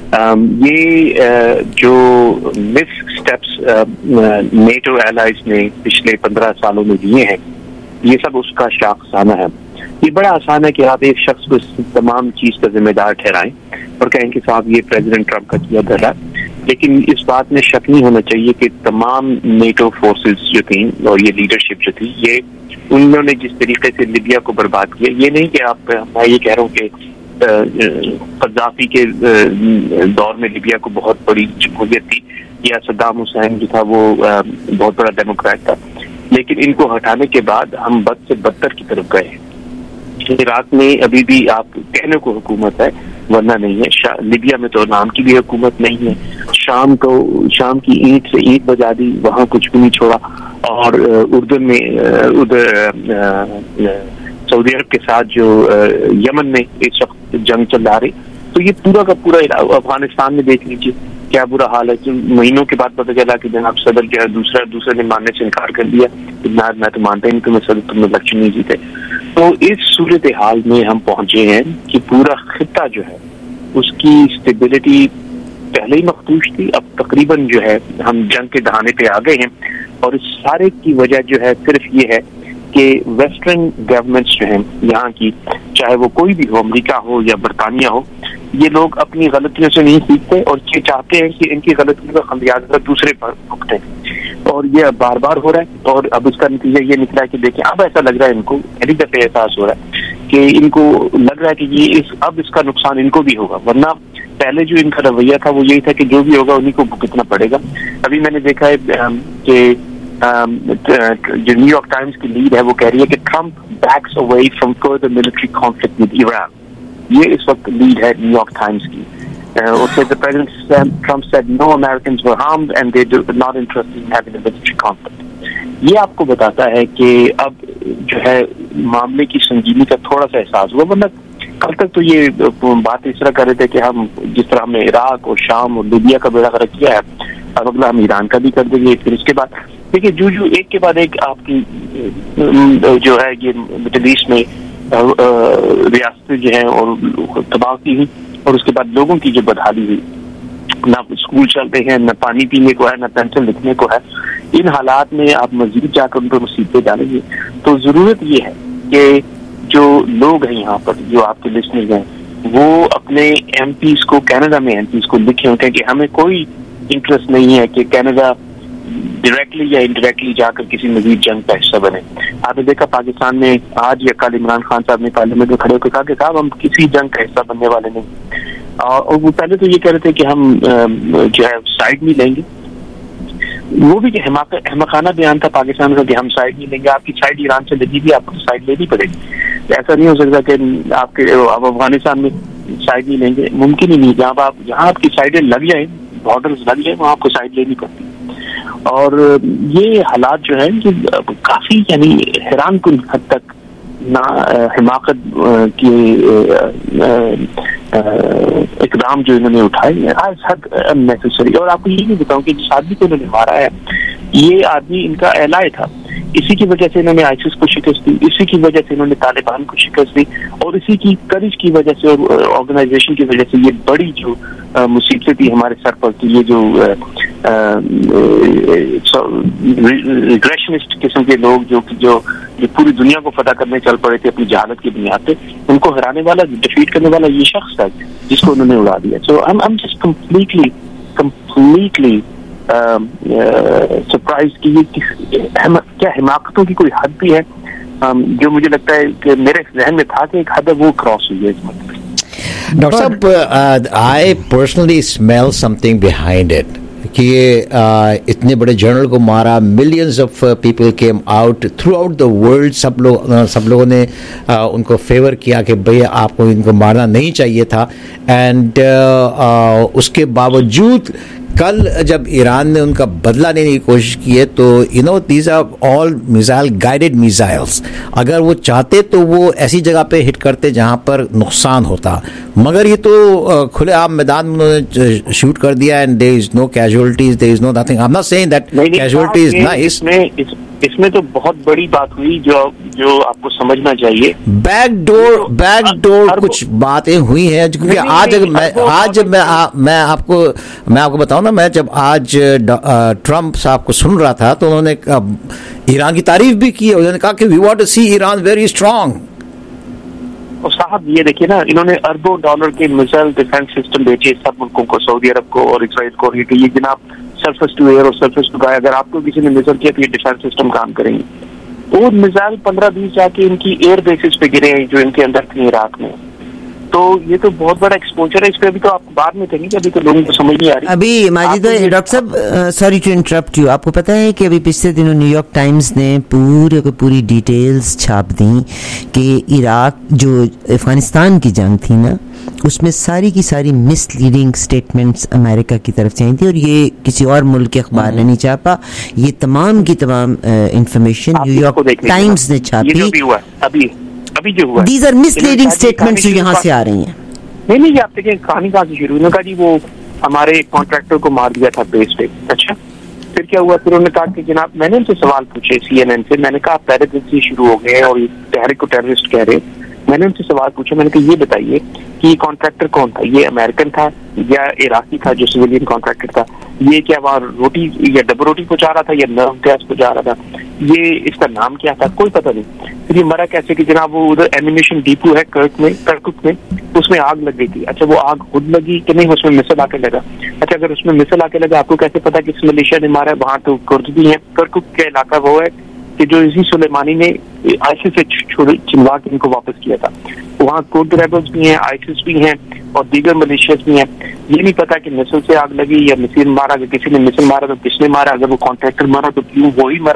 ये जो मिस स्टेप्स नेटो एलाइज ने पिछले 15 सालों में लिए हैं, ये सब उसका शाखसाना है. ये बड़ा आसान है कि आप एक शख्स को इस तमाम चीज का जिम्मेदार ठहराएं और कहें कि साहब ये प्रेसिडेंट ट्रम्प का किया धरा. लेकिन इस बात में शक नहीं होना चाहिए कि तमाम नेटो फोर्सेस जो थी और ये लीडरशिप जो थी, ये उन्होंने जिस तरीके से लिबिया को बर्बाद किया, ये नहीं कि आप, मैं ये कह रहा हूँ कि कद्दाफी के दौर में लिबिया को बहुत बड़ी जमहूरियत थी, या सद्दाम हुसैन जो था वो बहुत बड़ा डेमोक्रेट था, लेकिन इनको हटाने के बाद हम बद से बदतर की तरफ गए. इराक में अभी भी आप कहने को हुकूमत है वरना नहीं है. लिबिया में तो नाम की भी हुकूमत नहीं है. शाम की ईंट से ईंट बजा दी, वहाँ कुछ भी नहीं छोड़ा. और उर्दन में उधर सऊदी अरब के साथ जो यमन में इस वक्त जंग चल रही, तो ये पूरा का पूरा अफगानिस्तान में देख लीजिए क्या बुरा हाल है. जो महीनों के बाद पता चला कि जनाब सदर जो है दूसरे ने मानने से इनकार कर दिया. मैं तो मानता ही नहीं कि मैं सदर तुमने इलेक्शन नहीं जीते. तो इस सूरत हाल में हम पहुंचे हैं कि पूरा खित्ता जो है उसकी स्टेबिलिटी पहले ही मखदूश थी. अब तकरीबन जो है हम जंग के दहाने पे आ गए हैं. और इस सारे की वजह जो है सिर्फ ये है कि वेस्टर्न गवर्नमेंट्स जो हैं यहाँ की, चाहे वो कोई भी हो, अमेरिका हो या बरतानिया हो, ये लोग अपनी गलतियों से नहीं सीखते और ये चाहते हैं कि इनकी गलतियों का खमियाजा दूसरे पर भुगतें. और ये बार बार हो रहा है. और अब इसका नतीजा ये निकला है कि देखिए अब ऐसा लग रहा है इनको, पहली दफे एहसास हो रहा है कि इनको लग रहा है कि ये अब इसका नुकसान इनको भी होगा. वरना पहले जो इनका रवैया था वो यही था कि जो भी होगा उन्हीं को भुगतना पड़ेगा. अभी मैंने देखा है कि जो न्यूयॉर्क टाइम्स की लीड है वो कह रही है कि Trump backs away from further military conflict with Iran. ये इस वक्त लीड है न्यूयॉर्क टाइम्स की. Also, the President Trump said no Americans were harmed and they were not interested in having a military conflict. یہ آپ کو بتاتا ہے کہ اب جو ہے معاملے کی سنجیدگی کا تھوڑا سا احساس ہوا, ورنہ کل تک تو یہ بات اس طرح کر رہے تھے کہ ہم جس طرح ہم نے عراق اور شام اور لیبیا کا بیڑا غرق کیا ہے, اب اگلا ہم ایران کا بھی کر دیں گے. پھر اس کے بعد دیکھیے جو ایک کے بعد ایک آپ کی جو ہے یہ مڈل ایسٹ میں ریاستیں جو ہیں اور تباہ کی ہوئی, اور اس کے بعد لوگوں کی جو بدحالی ہوئی, نہ اسکول چلتے ہیں, نہ پانی پینے کو ہے, نہ پینسل لکھنے کو ہے. ان حالات میں آپ مزید جا کر ان پر مصیبتیں ڈالیں گے. تو ضرورت یہ ہے کہ جو لوگ ہیں یہاں پر, جو آپ کے لسنرز ہیں, وہ اپنے ایم پیز کو, کینیڈا میں ایم پیز کو لکھیں کہ ہمیں کوئی انٹرسٹ نہیں ہے کہ کینیڈا ڈائریکٹلی یا انڈائریکٹلی جا کر کسی مزید جنگ کا حصہ بنے. آپ نے دیکھا پاکستان میں آج یا کل عمران خان صاحب نے پارلیمنٹ میں کھڑے ہو کے کہا کہ صاحب ہم کسی جنگ کا حصہ بننے والے نہیں, اور وہ پہلے تو یہ کہہ رہے تھے کہ ہم جو ہے سائڈ نہیں لیں گے. وہ بھی احمقانہ بیان تھا پاکستان کا کہ ہم سائڈ نہیں لیں گے. آپ کی سائڈ ایران سے لگی بھی, آپ کو سائڈ لینی پڑے گی. ایسا نہیں ہو سکتا کہ آپ کے افغانستان میں سائڈ نہیں لیں گے, ممکن ہی نہیں. جہاں آپ کی سائڈیں لگ جائیں, بارڈرز لگ جائیں, وہاں آپ کو سائڈ لینی پڑتی. اور یہ حالات جو ہیں کہ کافی یعنی حیران کن حد تک نہ حماقت کے اقدام جو انہوں نے اٹھائے آج حد اننیسیسری. اور آپ کو یہ بھی بتاؤں کہ جس آدمی کو انہوں نے مارا ہے, یہ آدمی ان کا ایلائی تھا. اسی کی وجہ سے انہوں نے آئیسس کو شکست دی, اسی کی وجہ سے انہوں نے طالبان کو شکست دی, اور اسی کی کرج کی وجہ سے اور آرگنائزیشن کی وجہ سے یہ بڑی جو مصیبتیں تھی ہمارے سر پر تھی, یہ جو ریگریشنسٹ قسم کے لوگ جو پوری دنیا کو فتح کرنے چل پڑے تھے اپنی جہالت کی بنیاد پہ, ان کو ہرانے والا, ڈیفیٹ کرنے والا یہ شخص تھا جس کو انہوں نے اڑا دیا. سو I'm just completely سرپرائز کی کیا حماقتوں کی کوئی حد بھی ہے, جو مجھے لگتا ہے کہ میرے ذہن میں تھا کہ ایک حد وہ کراس ہوئی ہے اس وقت. ڈاکٹر صاحب, I personally smell something behind it کہ یہ اتنے بڑے جنرل کو مارا, millions of people came out throughout the world, سب لوگوں نے ان کو فیور کیا کہ بھئی آپ کو ان کو مارنا نہیں چاہیے تھا. اینڈ اس کے باوجود کل جب ایران نے ان کا بدلہ لینے کی کوشش کی ہے تو these are all missile guided missiles. اگر وہ چاہتے تو وہ ایسی جگہ پہ ہٹ کرتے جہاں پر نقصان ہوتا, مگر یہ تو کھلے عام میدان میں انہوں نے شوٹ کر دیا. And there is no casualties, there is no nothing. I am not seeing that casualty is nice. اس میں تو بہت بڑی بات ہوئی جو آپ کو سمجھنا چاہیے. بیک ڈور کچھ باتیں ہوئی ہیں, کیونکہ آج میں آپ کو بتاؤں نا, میں جب آج ٹرمپ صاحب کو سن رہا تھا تو انہوں نے ایران کی تعریف بھی کی. انہوں نے کہا کہ we want to see Iran very strong. اور صاحب یہ دیکھیے نا, انہوں نے اربوں ڈالر کے میزائل ڈیفینس سسٹم بیچے سب ملکوں کو, سعودی عرب کو اور اسرائیل کو. یہ جناب سرفس ٹو ایئر اور سرفس ٹو گائے, اگر آپ کو کسی نے میزائل کیا تو یہ ڈیفینس سسٹم کام کریں گے. وہ میزائل 15-20 جا کے ان کی ایئر بیسز پہ گرے ہیں جو ان کے اندر تھے عراق میں. تو یہ تو بہت بڑا ایکسپوجر ہے اس پہ. ابھی تو آپ بعد میں کہیں گے, ابھی تو لوگوں کو سمجھ نہیں آ رہی. ابھی ماجد ڈاکٹر صاحب, سوری ٹو انٹرپٹ یو, آپ کو پتہ ہے کہ ابھی پچھلے دنوں نیو یارک ٹائمز نے پوری ڈیٹیلز چھاپ دیں کہ عراق جو افغانستان کی جنگ تھی نا, اس میں ساری کی ساری مس لیڈنگ اسٹیٹمنٹس امریکہ کی طرف سے آئی تھی, اور یہ کسی اور ملک کے اخبار نے نہیں چھاپا. یہ تمام کی تمام انفارمیشن نیو یارک ٹائمز نے چھاپی. ابھی جو ہوا these are misleading statements جو یہاں سے آ رہی ہیں. نہیں یہ آپ دیکھیں کہانی کہاں سے شروع ہوئی. کہا جی وہ ہمارے کانٹریکٹر کو مار دیا تھا بیس پہ. اچھا پھر کیا ہوا؟ پھر انہوں نے کہا کہ جناب, میں نے ان سے سوال پوچھے CNN سے, میں نے کہا پہلے دن سے شروع ہو گئے اور یہ تحریک کو ٹیررسٹ کہہ رہے. میں نے ان سے سوال پوچھا, میں نے کہا یہ بتائیے کہ یہ کانٹریکٹر کون تھا, یہ امریکن تھا یا عراقی تھا جو سویلین کانٹریکٹر تھا, یہ کیا وہاں روٹی یا ڈبل روٹی پہنچا رہا تھا یا نرو گیس پہنچا رہا تھا, یہ اس کا نام کیا تھا, کوئی پتہ نہیں. پھر یہ مرا کیسے کہ جناب وہ ادھر ایمونیشن ڈیپو ہے کرکک میں, اس میں آگ لگ گئی تھی. اچھا وہ آگ خود لگی کہ نہیں, اس میں مسل آ کے لگا. اچھا اگر اس میں مسل آ کے لگا, آپ کو کیسے پتا کہ اس ملیشیا نے مارا ہے؟ وہاں تو کرد بھی ہیں. کرکک کا علاقہ وہ ہے کہ جو اسی سلیمانی نے آئیسس سے چنوا کے ان کو واپس کیا تھا. وہاں کرد ریبلز بھی ہیں, آئیسس بھی ہیں اور دیگر ملیشیاز بھی ہیں. یہ نہیں پتا کہ مسل سے آگ لگی یا مسل مارا. اگر کسی نے مسل مارا تو کس نے مارا, اگر وہ کانٹریکٹر مارا تو کیوں وہی مرا.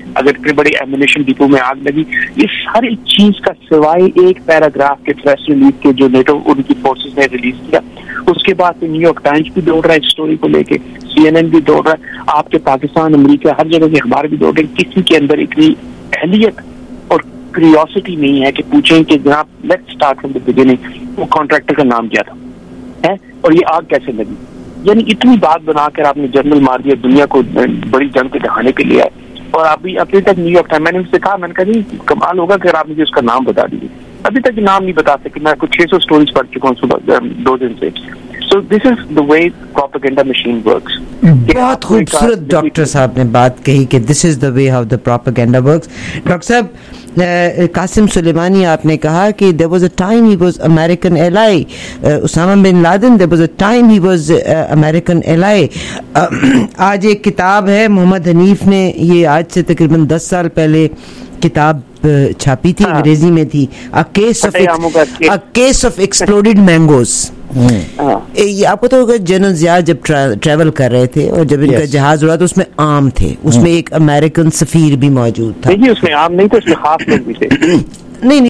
اگر اتنے بڑے ایمونیشن ڈپو میں آگ لگی. یہ ساری چیز کا سوائے ایک پیراگراف کے پریس ریلیز کے جو نیٹو ان کی فورسز نے ریلیز کیا, اس کے بعد نیو یارک ٹائمز بھی دوڑ رہا ہے اس اسٹوری کو لے کے, CNN بھی دوڑ رہا ہے, آپ کے پاکستان امریکہ ہر جگہ کے اخبار بھی دوڑ رہے ہیں. کسی کے اندر اتنی اہلیت اور کریوسٹی نہیں ہے کہ پوچھیں کہ جناب let's start from the beginning, وہ کانٹریکٹر کا نام کیا تھا اور یہ آگ کیسے لگی. یعنی اتنی بات بنا کر آپ نے جنرل مار دیا, دنیا کو بڑی جنگ کے دہانے کے لیے آئے. اور ابھی تک نیو یارک ٹائم میں نے ان سے کہا, میں نے کہا جی کمال ہوگا کہ آپ مجھے اس کا نام بتا دیجیے. ابھی تک نام نہیں بتا سکے. میں کچھ 600 اسٹوریز پڑھ چکا ہوں صبح 2 دن سے. So this is the way propaganda machine works. بہت خوبصورت ڈاکٹر صاحب نے بات کہی کہ this is the way how the propaganda works. Doctor صاحب, قاسم سلیمانی آپ نے کہا کہ there was a time he was American ally. Osama bin Laden there was a time he was American ally. آج ایک کتاب ہے, محمد حنیف نے یہ آج سے تقریباً 10 سال پہلے کتاب چھاپی تھی, انگریزی میں تھی, A Case of Exploded Mangoes. آپ کو تو ہوگا جنرل ضیاء جب ٹریول کر رہے تھے اور جب ان کا جہاز اڑا تو اس میں آم تھے, اس میں ایک امریکن سفیر بھی موجود تھا. اس میں آم نہیں تھے, اس میں خاص لوگ بھی تھے. نہیں